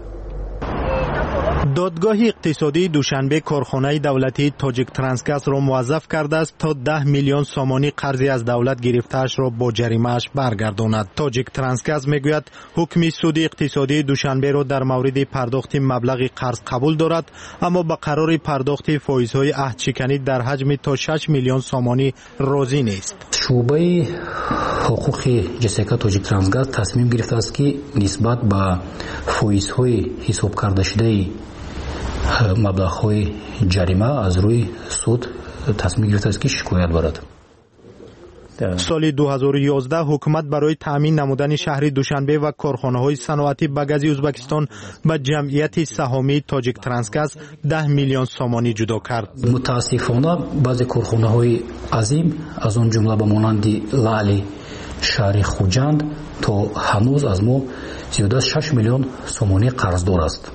دادگاه اقتصادی دوشنبه کارخانه دولتی تاجیک ترانسگاز را موظف کرده است تا ده میلیون سومانی قرضی از دولت گرفته‌اش را با جریمه‌اش برگرداند. تاجیک ترانسگاز میگوید حکم سود اقتصادی دوشنبه را در مورد پرداخت مبلغ قرض قبول دارد، اما با قرار پرداخت فایزهای عهدشکنی در حجم تا شش میلیون سومانی راضی نیست. شعبه حقوق جسیکا تاجیک ترانسگاز تصمیم گرفته است که نسبت به فایزهای حساب کرده شده مبلغ‌های جریمه از روی سود تصمیم گرفته است که شکایت برد. سال دو هزار و یازده حکومت برای تامین نمودن شهر دوشنبه و کارخانه‌های صنعتی بگازی ازبکستان به جمعیت سهامی تاجیک ترانسگاز ده میلیون سومانی جدا کرد. متاسفانه بعضی کارخانه‌های عظیم از اون جمله به مانند لالی شهر خوجند تا هنوز از ما زیاده از شش میلیون سومانی قرضدار است.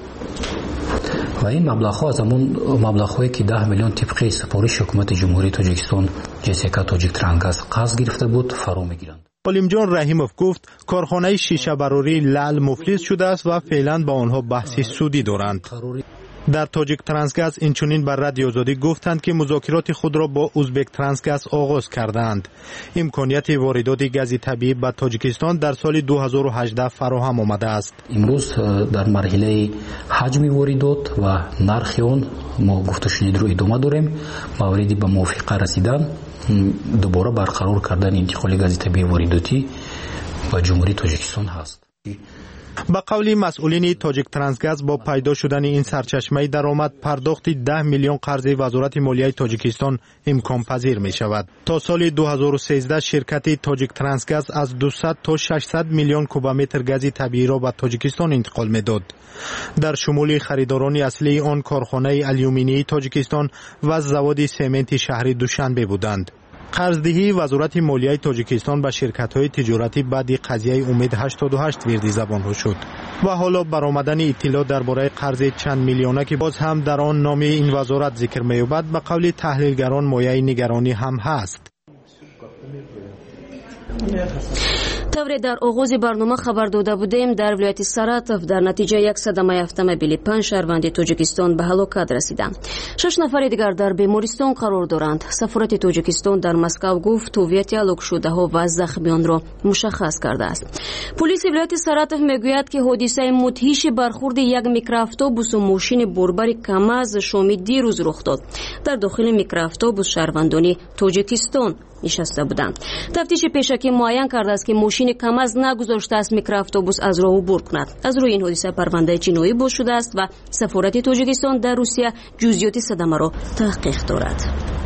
و این مبلغ‌ها از همون مبلغ‌هایی که ده میلیون طبق سفارش حکومت جمهوری تاجیکستان جسیکا تاجیک ترانسگاز قرض گرفته بود فرا می‌گیرند. علیم جان رحیموف گفت کارخانه شیشه براری لعل مفلس شده است و فعلا با آنها بحث سودی دارند. در تاجیک ترانسگاز اینچنین بر رادیو آزادی گفتند که مذاکرات خود را با ازبک ترانسگاز آغاز کردند. امکانیت واردات گاز طبیعی به تاجیکستان در سال دو هزار و هجده فراهم آمده است. امروز در مرحله حجم واردات و نرخ آن ما گفته شنید رو ادامه داریم. موردی به موافقه رسیدن دوباره برقرار کردن انتقال گاز طبیعی وارداتی به جمهوری تاجیکستان هست. با قول مسئولین تاجیک ترانسگاز با پیدا شدن این سرچشمه درآمد پرداخت ده میلیون قرض وزارت مالیه تاجیکستان امکان پذیر می شود. تا سال دو هزار و سیزده شرکت تاجیک ترانسگاز از دویست تا ششصد میلیون کوبمتر گاز طبیعی را به تاجیکستان انتقال میداد. در شمول خریداران اصلی آن کارخانه آلومینی تاجیکستان و زواد سمنت شهر دوشنبه بودند. قرضدهی وزارت مالیه تاجیکستان به شرکت‌های تجارتی بعد قضیه امید هشتاد و هشت وردی زبان شد و حالا برآمدن اطلاع درباره قرض چند میلیونه که باز هم در آن نام این وزارت ذکر می‌یابد به قول تحلیلگران مایه نگرانی هم هست. طوری در آغاز برنامه خبر داده بودیم در ولایت ساراتов در نتیجه یک صدمه اتومبیلی پنج شهروند تاجیکستان به هلاکت رسیدند. شش نفر دیگر در بیمارستان قرار دارند. سفارت تاجیکستان در مسکو گفت هویت هلاک شده‌ها و زخمیان را مشخص کرده است. پلیس ولایت ساراتov میگوید که حادثه مدهش برخورد یک میکرواتوبوس و ماشین بربر کاماز شام دیروز رخ داد. در داخل میکرواتوبوس شهروندان تاجیکستان نشسته بودند. تفتیش پیشکی معین کرده است که ماشین کاماز نگذاشته است میکرواتوبوس از راه عبور کند. از روی این حادثه پرونده جنایی باز شده است و سفارت تاجیکستان در روسیه جزئیات صدمه را تحقیق دارد.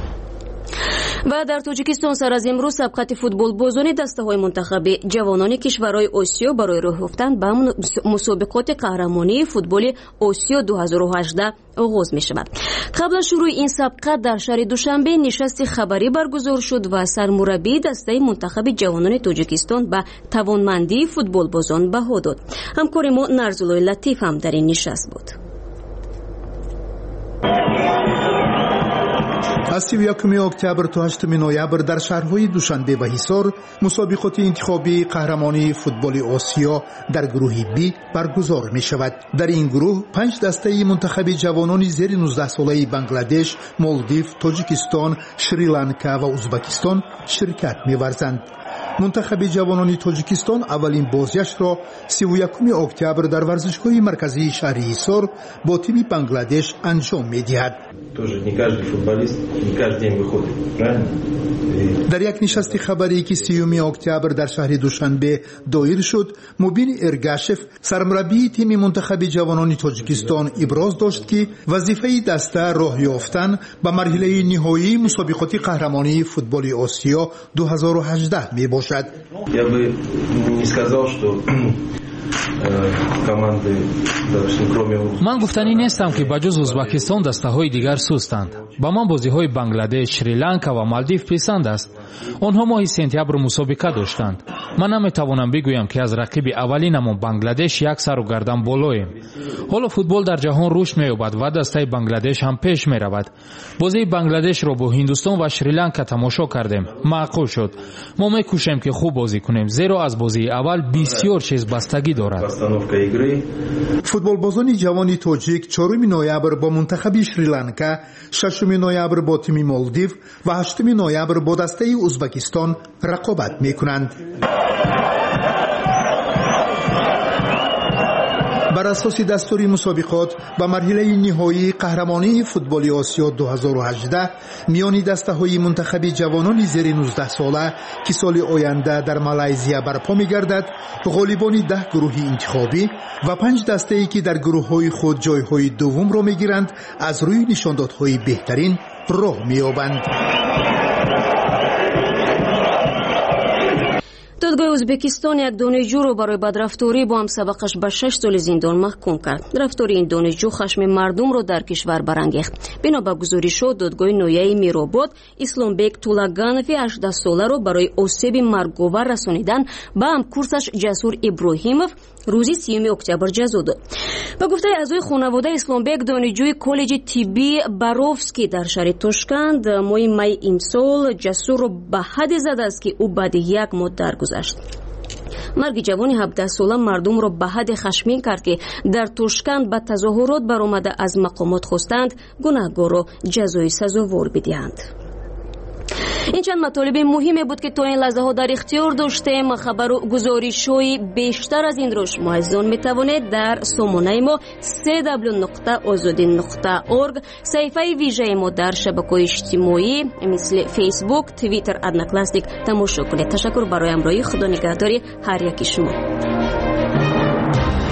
و در تاجیکستان سر از امروز سبقت فوتبال بازان دسته‌های منتخب جوانان کشورهای آسیا برای راه یافتن به مسابقات قهرمانی فوتبال آسیا دو هزار و هجده آغاز می شود. قبل از شروع این سبقت در شهر دوشنبه نشست خبری برگزار شد و سرمربی دسته منتخب جوانان تاجیکستان به توانمندی فوتبال بازان بها داد. همکار ما نرزولای لطیف هم در این نشست بود. از سی و یکم اکتبر تا هشتم نوامبر در شهرهای دوشنبه و حصار مسابقات انتخابی قهرمانی فوتبال آسیا در گروه بی برگزار می شود. در این گروه پنج دسته منتخب جوانان زیر نوزده ساله بنگلادش، مالدیو، تاجیکستان، شریلانکا و ازبکستان شرکت می ورزند. منتخب جوانان تاجیکستان اولین بازیش را سی و یکم اکتبر در ورزشگاه مرکزی شهر حصار با تیم بنگلادش انجام می دهد. در یک نشست خبری که سیوم اکتبر در شهر دوشنبه دایر شد، مبین ارگاشف سرمربی تیم منتخب جوانان تاجیکستان ابراز داشت که وظیفه دسته راه یافتن به مرحله نهایی مسابقات قهرمانی فوتبال آسیا دو هزار و هجده می باشد. Я бы не сказал, что команды, кроме... من گفتنی نیستم که بجز ازبکستان دسته‌های دیگر سستند. با من بازی‌های بنگلادش، شریلانکا و مالدیو پسند است. آنها ماه سپتامبر مسابقه داشتند. من نمی‌توانم بگویم که از رقیب اولینمان بنگلادش یک سر و گردن بالاییم. حالا فوتبال در جهان رشد می‌یابد و دسته بنگلادش هم پیش می‌رود. بازی بنگلادش را با هندوستان و شریلانکا تماشا کردیم. معقول شد. ما می‌کوشیم که خوب بازی کنیم، زیرا از بازی اول بسیار چیز بستگی دارد. فوتبال بازان جوان تاجیک چهارم نوامبر با منتخب شریلانکا، ششم نوامبر با تیم مالدیو و هشتم نوامبر با دسته ازبکستان رقابت می‌کنند. بر اساس دستور مسابقات به مرحله نهایی قهرمانی فوتبال آسیا دو هزار و هجده میان دسته‌های منتخب جوانان زیر نوزده ساله که سال آینده در مالزیا برپا می‌گردد، غالبان ده گروه انتخابی و پنج دسته‌ای که در گروه‌های خود جای‌های دوم را می‌گیرند از روی نشاندادهای بهترین راه می‌یابند. دادگاه ازبکستان یک دانشجو رو برای بدرفتاری با هم سبقش به شش سال زندان محکوم کرد. رفتاری این دانشجو خشم مردم رو در کشور برانگیخت. بنا به گزارش دادگاه نویای میرآباد، اسلامبек тулаганови هجده ساله رو برای آسیب مرگ‌آور رسانیدن به هم کورسش جسور ابراهیمов روزی سیوم اکتبر جزا داد. به گفته اعضای خانواده، اسلامبек دانشجوی کالج طبی باروفسکی در شهر تاشکند ماه می امسال جسور رو به حد زده است که او بعد یک ماه درگذشت. مرگ جوانی هفده ساله مردم را به حد خشمگین کرد که در تاشکند به تظاهرات برآمده از مقامات خواستند گناهکار را جزای سزاوار بدهند. این چند مطالب مهمی بود که تا این لحظه ها در اختیار داشتیم. خبر و گزارش‌های بیشتر از این را شما عزیزان میتوانید در سامانه ما سه دبلیو نقطه آزادی نقطه اورگ، صفحه ویژه ما در شبکه‌های اجتماعی مثل فیسبوک، توییتر، ادناکلاستیک تماشا کنید. تشکر برای همراهی. خدا نگهداری هر یکی شما.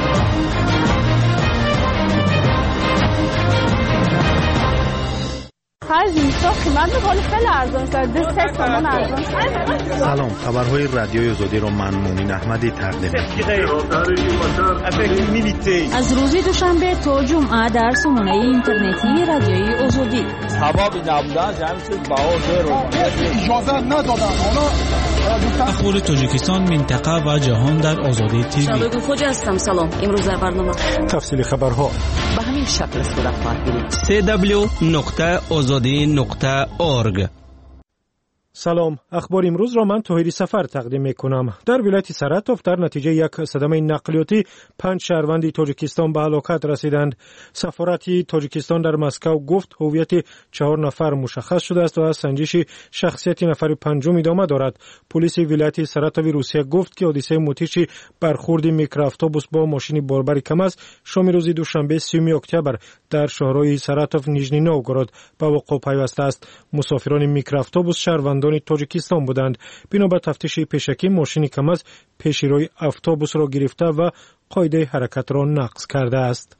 خرج میشه قیمت ولی خیلی ارزان شده سه تومن ارزان شده. سلام، خبرهای رادیوی آزادی رو من مومین احمدی تقدیم می‌کنم. از روز دوشنبه تا جمعه در سامانه اینترنتی رادیوی آزادی. هوا بی نبودن جمع شد بها زیر اجازه ندادن. اخبار تاجیکستان، منطقه و جهان در آزادی تیوی. شبگو خوجا هستم. سلام. امروز در برنامه تفصیل خبرها به همین شکل صورت خواهد گرفت. سی دبلیو نقطه آزادی نقطه اورگ. سلام، اخبار امروز را من طاهری سفر تقدیم می کنم. در ولایت سراتوف در نتیجه یک صدمه نقلیاتی پنج شهروند تاجیکستان به هلاکت رسیدند. سفارت تاجیکستان در مسکو گفت هویت چهار نفر مشخص شده است و سنجش شخصیت نفر پنجم ادامه دارد. پلیس ولایت سراتوف روسیه گفت که حادثه موتیش برخورد میکرواتوبوس با ماشین باربر کماز شام روز دوشنبه سیوم اکتبر در شهرهای سراتوف نیژنی نوگورود به وقوع پیوسته است. مسافران میکرواتوبوس شهروندان تاجیکستان بودند. بنا به تفتیش پیشکی ماشین کماز پیش روی اتوبوس را گرفته و قاعده حرکت را نقض کرده است.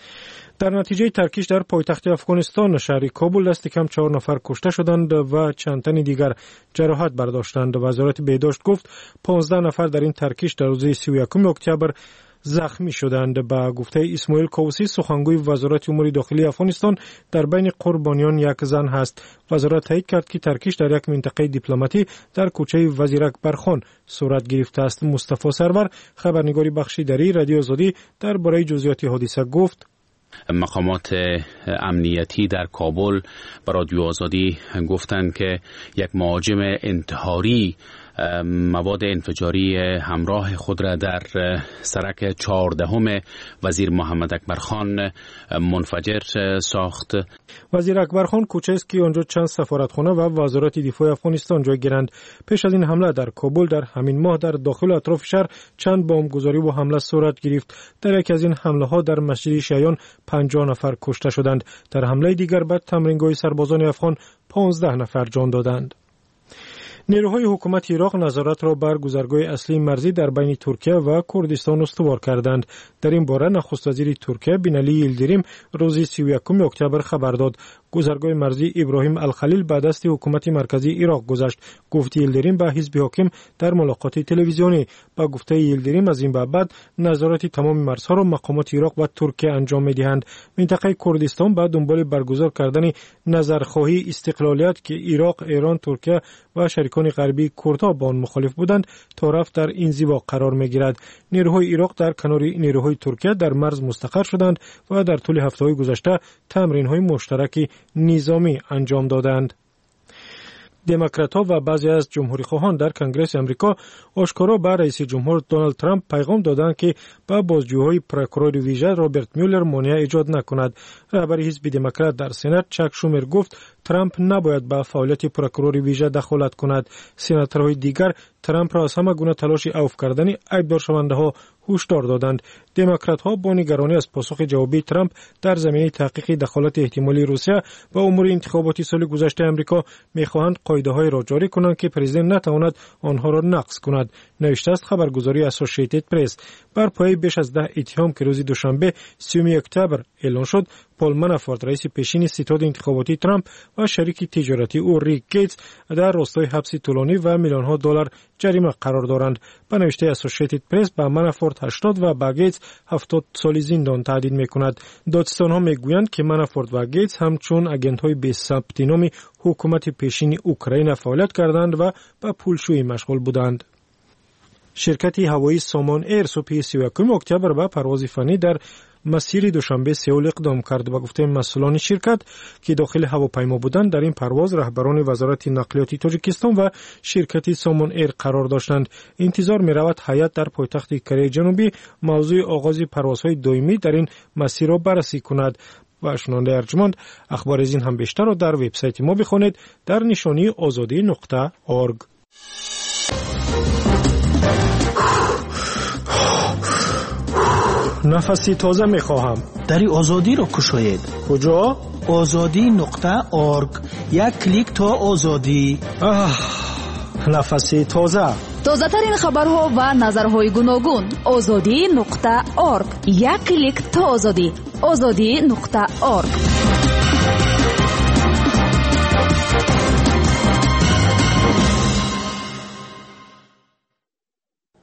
در نتیجه ترکیش در پایتخت افغانستان شهر کابل دست کم چهار نفر کشته شدند و چند تن دیگر جراحت برداشتند. وزارت بهداشت گفت پانزده نفر در این ترکیش در روز سی و یکم اکتبر زخمی شدند. با گفته اسماعیل کوسی سخنگوی وزارت امور داخلی افغانستان در بین قربانیان یک زن هست. وزارت تایید کرد که ترکیش در یک منطقه دیپلماتی در کوچه وزیر اکبرخان صورت گرفته است. مصطفی سرور خبرنگار بخشیداری رادیو آزادی درباره جزئیات حادثه گفت مقامات امنیتی در کابل به رادیو آزادی گفتند که یک مهاجم انتحاری مواد انفجاری همراه خود را در سرک چهاردهم وزیر محمد اکبرخان منفجر ساخت. وزیر اکبرخان کوچه است که آنجا چند سفارتخانه و وزارت دفاع افغانستان جای گیرند. پیش از این حمله در کابل در همین ماه در داخل و اطراف شهر چند بمبگذاری و حمله صورت گرفت. در یکی از این حمله ها در مسجد شیعیان پنجاه نفر کشته شدند. در حمله دیگر بعد تمرینگاه سربازان افغان پانزده نفر جان دادند. نیروهای حکومت عراق نظارت را بر گذرگاه اصلی مرزی در بین ترکیه و کردستان استوار کردند. در این باره نخست وزیر ترکیه بینالی یلدریم روز سی و یکم اکتبر خبر داد. گذرگاه مرزی ابراهیم الخلیل به دست حکومت مرکزی عراق گذشت. گفت یلدریم به حزب حاکم در ملاقات تلویزیونی. با گفته یلدریم از این به بعد نظارت تمام مرزها را مقامات عراق و ترکیه انجام می‌دهند. منطقه کردستان به دنبال برگزار کردن نظرخواهی استقلالیت که عراق، ایران، ترکیه و شریکان غربی کردها با آن مخالف بودند تا رفت در انزوا قرار می‌گیرد. نیروهای عراق در کنار نیروهای ترکیه در مرز مستقر شدند و در طول هفته‌های گذشته تمرین‌های مشترک نظامی انجام دادند. دموکرات‌ها و بعضی از جمهوری‌خواهان در کنگره آمریکا آشکارا به رئیس جمهور دونالد ترامپ پیغام دادند که با بازجویی پروکورور ویژه رابرت میولر مانع ایجاد نکند. رهبر حزب دموکرات در سنا چک شومر گفت ترامپ نباید به فعالیت پروکورور ویژه دخالت کند. سناتورهای دیگر ترامپ را از همه گونه تلاش عفو کردن عیبدار شونده‌ها هشدار دادند. دموکرات‌ها با نگرانی از پاسخ جوابی ترامپ در زمینه تحقیق دخالت احتمالی روسیه و امور انتخاباتی سال گذشته آمریکا می‌خواهند قاعده‌های را جاری کنند که پرزیدنت نتواند آنها را نقض کند. نوشته است خبرگزاری اسوسییتد پرس. بر پایه بیش از ده اتهام که روز دوشنبه سیوم اکتبر اعلان شد، پول منافورت رئیس پیشین ستاد انتخاباتی ترامپ و شریک تجارتی او ریک گیتس در راستای حبس طولانی و میلیون‌ها دلار جریمه قرار دارند. به نوشته اسوسییتد پرس به منافورت هشتاد و به گیتس هفتاد سال زندان تهدید می‌کند. دادستان‌ها می‌گویند که منافورت و گیتس همچون آگنت‌های بی ثبت نام حکومت پیشین اوکراین فعالیت کردند و به پولشویی مشغول بودند. شرکت هوایی سامان ایر صبح سی و یکم اکتبر به پرواز فنی در مسیر دوشنبه سئول اقدام کرد. با گفته مسئولان شرکت که داخل هواپیما بودند، در این پرواز رهبران وزارت نقلیات تاجیکستان و شرکت سامان ایر قرار داشتند. انتظار می‌رود هیئت در پایتخت کره جنوبی موضوع آغاز پروازهای دائمی در این مسیر را بررسی کند. و شنونده ارجمند اخبار از این هم بیشتر را در وبسایت ما بخوانید در نشانی آزادی نقطه اورگ. نفسی تازه میخواهم. دری آزادی را کشاید. کجا؟ آزادی نقطه اورگ. یک کلیک تا آزادی. آه، نفسی تازه. تازه ترین خبرها و نظرهای گوناگون. آزادی نقطه اورگ. یک کلیک تا آزادی. آزادی نقطه اورگ.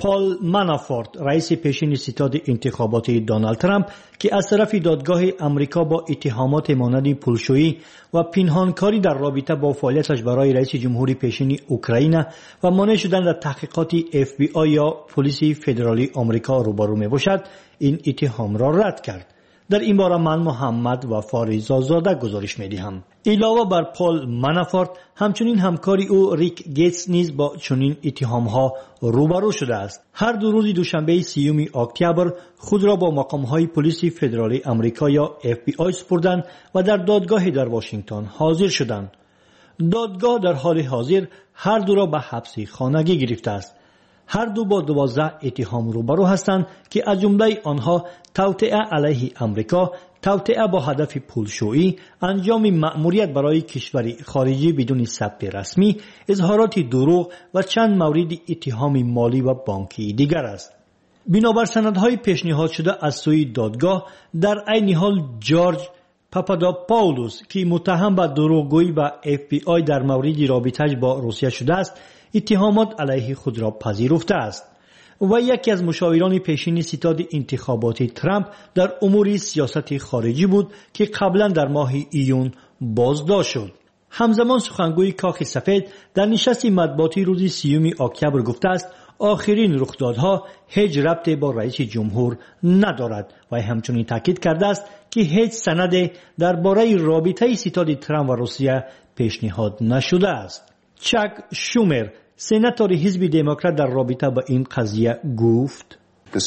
پال منافورت رئیس پیشین ستاد انتخاباتی دونالد ترامپ که از طرف دادگاه امریکا با اتهامات مانند پولشویی و پنهانکاری در رابطه با فعالیتش برای رئیس جمهوری پیشین اوکراین و مانع شدن در تحقیقات اف بی آی یا پلیس فدرالی آمریکا روبرو می باشد این اتهام را رد کرد. در این باره من محمد و فاریزا زاده گزارش می دهم. علاوه بر پال منافورت همچنین همکاری او ریک گیتس نیز با چنین اتهام ها روبرو شده است. هر دو روز دوشنبه سیوم اکتبر خود را با مقام های پلیس فدرالی آمریکا یا اف بی آی سپردند و در دادگاه در واشنگتن حاضر شدند. دادگاه در حال حاضر هر دو را به حبس خانگی گرفته است. هر دو با دوازده اتهام روبرو هستند که از جمله آنها توطئه علیه آمریکا، توطئه با هدف پولشویی، انجام مأموریت برای کشور خارجی بدون ثبت رسمی، اظهارات دروغ و چند مورد اتهام مالی و بانکی دیگر است. بنابر سندهای پیشنهاد شده از سوی دادگاه در عین حال جورج پاپادوپولوس که متهم به دروغگویی به اف بی آی در مورد رابطه‌اش با روسیه شده است اتهامات علیه خود را پذیرفته است و یکی از مشاوران پیشین ستاد انتخاباتی ترامپ در امور سیاست خارجی بود که قبلا در ماه ایون بازداشت شد. همزمان سخنگوی کاخ سفید در نشست مطبوعاتی روز سیوم اکتبر گفته است آخرین رخدادها هیچ ربطی با رئیس جمهور ندارد و همچنین تاکید کرده است که هیچ سند درباره رابطه ستاد ترامپ و روسیه پیشنهاد نشده است. چاک شومر سناتور حزب دموکرات در رابطه با این قضیه گفت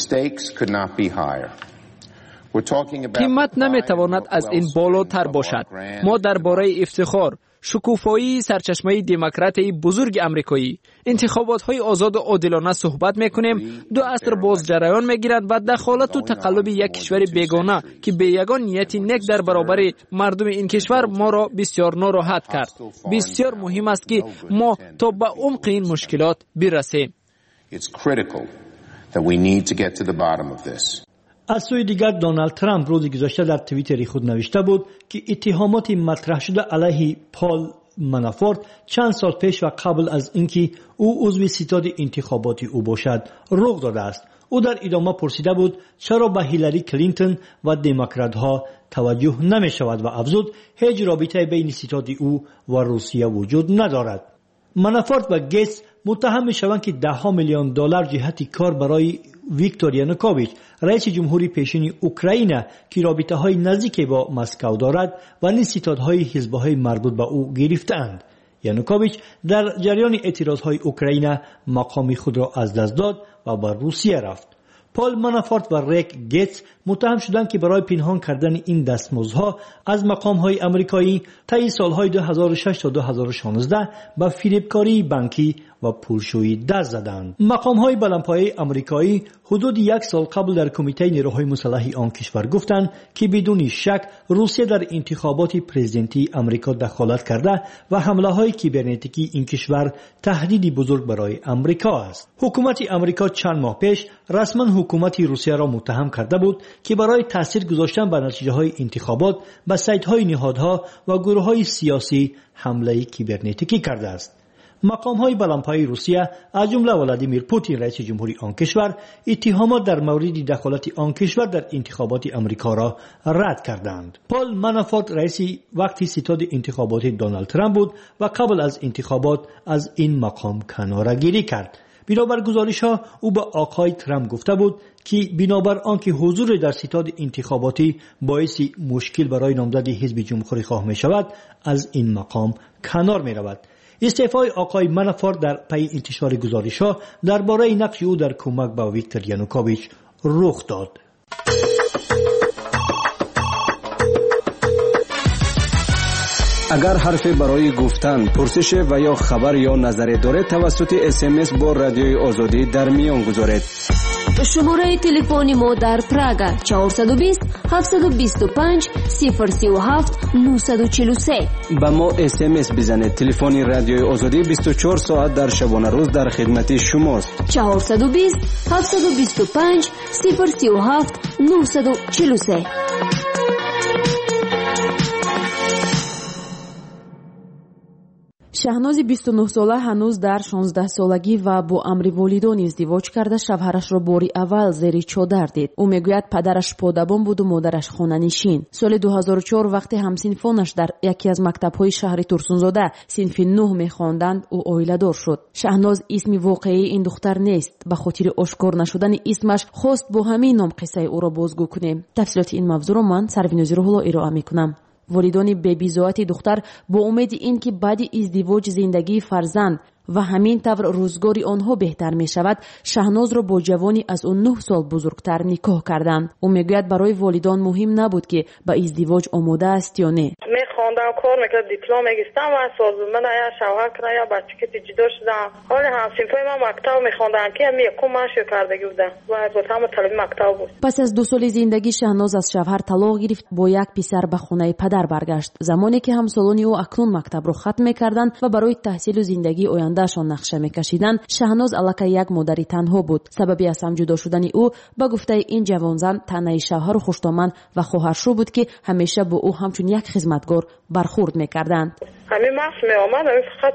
قیمت نمیتواند از این بالاتر باشد. ما درباره افتخار، شکوفایی سرچشمه دموکراتی بزرگ آمریکایی، انتخابات های آزاد و عادلانه صحبت میکنیم. دو عصر باز جریان میگیرد و دخالت و تقلب یک کشور بیگانه که به یگان نیتی نک در برابر مردم این کشور ما را بسیار ناراحت کرد. بسیار مهم است که ما تا به عمق این مشکلات برسیم. از سوی دیگر دونالد ترامپ روز گذشته در توییتر خود نوشته بود که اتهامات مطرح شده علیه پال منافورت چند سال پیش و قبل از اینکه او عضو ستاد انتخاباتی او باشد رخ داده است. او در ادامه پرسیده بود چرا به هیلاری کلینتون و دموکرات ها توجه نمی شود و افزود هیچ رابطه بین ستاد او و روسیه وجود ندارد. منافورت و گیتس متهم می شوند که ده ها میلیون دلار جهت کار برای ویکتور یانوکوویچ رئیس جمهوری پیشین اوکراین که رابطه های نزدیک با مسکو دارد و نیز ستادهای حزب‌های مربوط به او گرفتند. یانوکوویچ در جریان اعتراضهای اوکراین مقام خود را از دست داد و به روسیه رفت. پال منافورت و ریک گیتس متهم شدند که برای پنهان کردن این دستمزدها از مقام‌های آمریکایی طی سال‌های دو هزار و شش تا دو هزار و شانزده به فریبکاری بانکی و پولشویی دست زدند. مقام‌های بلندپایه آمریکایی حدود یک سال قبل در کمیته نیروهای مسلح آن کشور گفتند که بدون شک روسیه در انتخابات پرزیدنتی آمریکا دخالت کرده و حمله‌های کیبرنتیکی این کشور تهدیدی بزرگ برای آمریکا است. حکومت آمریکا چند ماه پیش رسما حکومت روسیه را متهم کرده بود که برای تاثیر گذاشتن بر نتیجه‌های انتخابات به سایت‌های نهادها و گروه‌های سیاسی حمله کیبرنتیکی کرده است. مقام‌های بلندپایه روسیه از جمله ولادیمیر پوتین رئیس جمهوری آن کشور اتهامات در مورد دخالت آن کشور در انتخابات آمریکا را رد کردند. پال منافورت رئیس وقتی ستاد انتخاباتی دونالد ترامپ بود و قبل از انتخابات از این مقام کناره‌گیری کرد. بنابر گزارش‌ها او به آقای ترامپ گفته بود که بنابر آنکه حضور در ستاد انتخاباتی باعث مشکل برای نامزد حزب جمهوری خواه می شود از این مقام کنار می رود. استعفای آقای منافورت در پی انتشار گزارش‌ها درباره نقش او در کمک به ویکتور یانوکوویچ رخ داد. اگر حرفی برای گفتن، پرسش و یا خبر یا نظری دارید توسط اس ام اس با رادیوی آزادی در میان گذارید. شماره تلفن ما در پراگ چهارصد و بیست هفتصد و بیست و پنج صفر سی و هفت نهصد و چهل و سه. با ما اس ام اس بزنید. تلفن رادیوی آزادی بیست و چهار ساعت در شبانه روز در خدمت شماست. چهارصد و بیست هفتصد و بیست و پنج صفر سی و هفت نهصد و چهل و سه. شهناز بیست و نه ساله هنوز در شانزده سالگی و با امر والدان ازدواج کرده شوهرش را باری اول زیر چادر دید. او میگوید پدرش پادبان بود و مادرش خانه‌نشین. سال دو هزار و چهار وقتی همسنفانش در یکی از مکتب‌های شهر ترسونزاده صنف نه می‌خواندند او عائله‌دار شد. شهناز اسم واقعی این دختر نیست. به خاطر آشکار نشدن اسمش خواست با همین نام قصه او را بازگو کنیم. تفصیلات این موضوع را من سروینوزی روح‌الله ارائه می‌کنم. والدان بی‌بی‌زاعت دختر با امید اینکه بعد ازدواج زندگی فرزند و همین طور روزگار آنها بهتر می شود شهناز را با جوانی از اون نه سال بزرگتر نکاح کردند. او میگوید برای والدان مهم نبود که به ازدواج آماده است یا نه. میخواندم کار میکرد دیپلم میگیستم و سازمان یا شوهر کردم یا بچه که جدا شدم حال همسنفای من مکتب میخواندم که می یکم منشو کردگی بودم و گفتم طالب مکتب بود. پس از دو سال زندگی شهناز از شوهر طلاق گرفت با یک پسر به خانه پدر برگشت. زمانی که همسالان او اکنون مکتب را ختم میکردند و برای تحصیل و زندگی آیندهشان نقشه میکشیدند شهناز الکی یک مادری تنها بود. سببی از هم جدا شدن او به گفته این جوانزن تنها شوهر خشتامن و خواهرشو بود که همیشه با او همچون یک خدمتگار برخورد میکردند. همین مخص می آمد همین فقط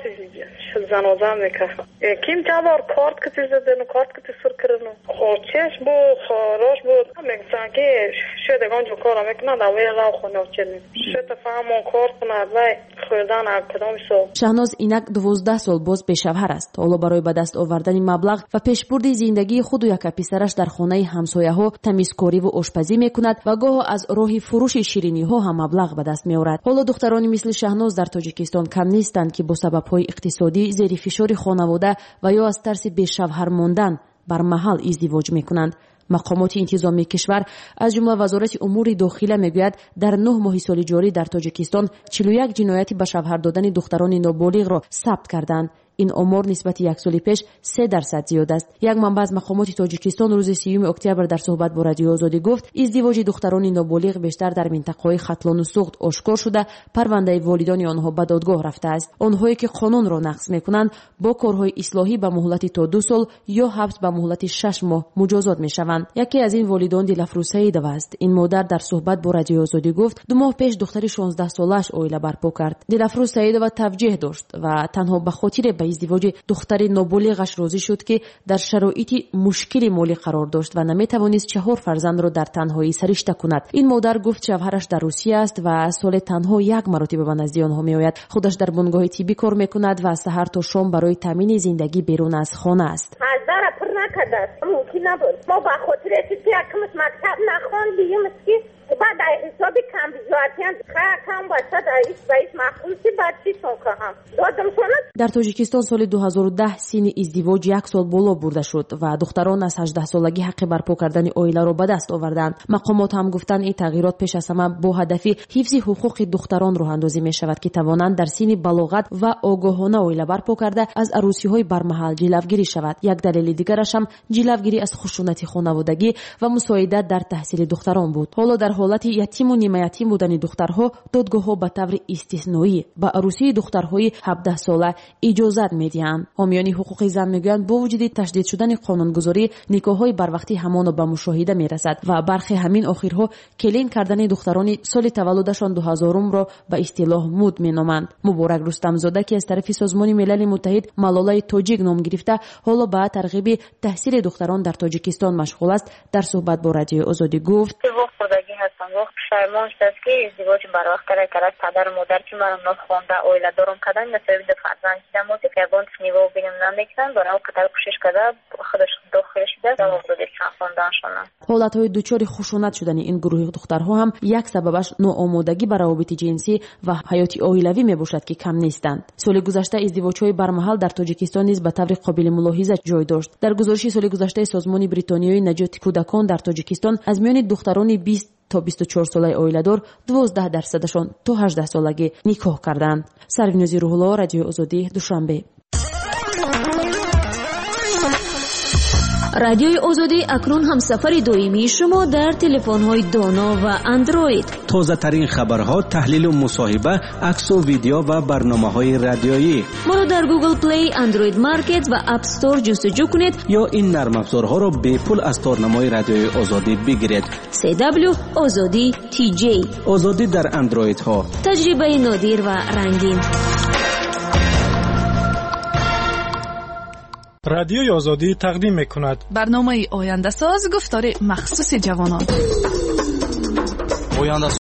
زنازم میکرد کیم جوار کارت کتی زدن و کارت کتی سر کردن خوچش بود خواراش بود میگفتن که شدگان جو کارا میکنند اوی را خونه چنین شد فهمون کارت کند و خوردن کدام سو. شهناز اینک دوازده سال باز به شوهر است. حالا برای به دست آوردن مبلغ و پیشبرد زندگی خود و یک پسرش در خانه همسایه ها تمیزکاری و آشپزی میکند و گاه از راه فروش شیرینی ها هم مبلغ به دست میآورد. حالا دخترانی مثل شهناز در تاجیکستان کم نیستند که با سبب‌های اقتصادی زیر فشار خانواده و یا از ترس به شوهر ماندن بر محل ازدواج میکنند. مقامات انتظامی کشور از جمله وزارت امور داخله میگوید در نه ماه سال جاری در تاجیکستان چهل و یک جنایت به شوهر دادن دختران نابالغ را ثبت کردند. این آمار نسبت یک سال پیش سه درصد زیاد است. یک منبع از مقامات تاجیکستان روز سیوم اکتبر در صحبت با رادیو آزادی گفت ازدواج دختران نابالغ بیشتر در منطقه‌های ختلان و سوخت آشکار شده. پرونده والدان آنها به دادگاه رفته است. آنهایی که قانون را نقض میکنند با کارهای اصلاحی به مهلت تا دو سال یا حبس به مهلت شش ماه مجازات میشوند. یکی از این والدان دلفروز سعیدова است. این مادر در صحبت با رادیو آزادی گفت دو ماه پیش دختر شانزده سالش عائله برپا کرد. دلفروز سعیدова توجیه داشت و تنها به خاطر ازدواج دختر نابالغش راضی شد که در شرایط مشکل مالی قرار داشت و نمیتوانست چهار فرزند را در تنهایی سرشته کند. این مادر گفت شوهرش در روسیه است و سال تنها یک مرتبه به نزد آنها میآید. خودش در بنگاه طبی کار میکند و سحر تا شام برای تامین زندگی بیرون از خانه است. هزار پر نکرده ممکن نبود. ما به خاطر اینکه یکمش مکتب نخواندیم که بعد حساب کم بیزارتیان کم باشد ایش بایش مخصوصی بچی سون که هم دادم کنند. در تاجیکستان سال دو هزار و ده سن ازدواج یک سال بالا برده شد و دختران از هجده سالگی حق برپا کردن عائله را به دست آوردند. مقامات هم گفتند این تغییرات پیش از همه با هدف حفظ حقوق دختران راه اندازی می شود که توانند در سن بلاغت و آگاهانه عائله برپا کرده از عروسی های برمحل جلوگیری شود. یک دلیل دیگرش هم جلوگیری از خشونت خانوادگی و مساعدت در تحصیل دختران بود. حالا در حالت یتیم و نیمه یتیم بودن دخترها دادگاه‌ها به طور استثنایی با عروسی دخترهای هفده ساله اجازت میدهند. حامیان حقوق زن میگویند با وجود تشدید شدن قانونگذاری نکاح‌های بروقتی همان به مشاهده میرسد و برخی همین آخرها کلین کردن دختران سال تولدشان دو هزارم را به اصطلاح مود مینامند. مبارک رستمزاده که از طرف سازمان ملل متحد ملاله تاجیک نام گرفته حالا به ترغیب تحصیل دختران در تاجیکستان مشغول است. در صحبت با رادیو آزادی گفت هستم وقت پشیمان شد که ازدواج بر وقت کرده کرد پدر و مادر که منو نخوانده عائله دارم کردن مثلا به فرزند دیدم و که بانت نیو بینم نمیکنن برای اون قطار کوشش کرده خودش داخل شده و مورد خواندن شدن. حالتهای دچار خشونت شدن این گروه دخترها هم یک سببش ناآمادگی برای روابط جنسی و حیات عائلوی میباشد که کم نیستند. سال گذشته ازدواج‌های برمحل در تاجیکستان نیز به طور قابل ملاحظه جای داشت. در گزارش سال گذشته سازمان بریتانیایی نجات کودکان در تاجیکستان از میان دختران بیست تا بیست و چهار ساله عائله‌دار دوازده درصدشان تا هجده سالگی نکاح کردند. سروینوزی روح‌الله رادیو آزادی دوشنبه. رادیوی آزادی اکنون هم سفر دویمی شما در تلفن‌های دانا و اندروید. تازه ترین خبرها، تحلیل و مصاحبه، عکس و ویدیو و برنامه‌های رادیویی. ما رو در گوگل پلی، اندروید مارکت و اپ استور جستجو کنید یا این نرم افزارها را به پول از تارنمای رادیوی آزادی بگیرید. سی دبلیو آزادی تی جی. آزادی در اندروید ها. تجربه نادر و رنگین. رادیوی آزادی تقدیم میکند. برنامه آینده ساز گفتار مخصوص جوانان. آینده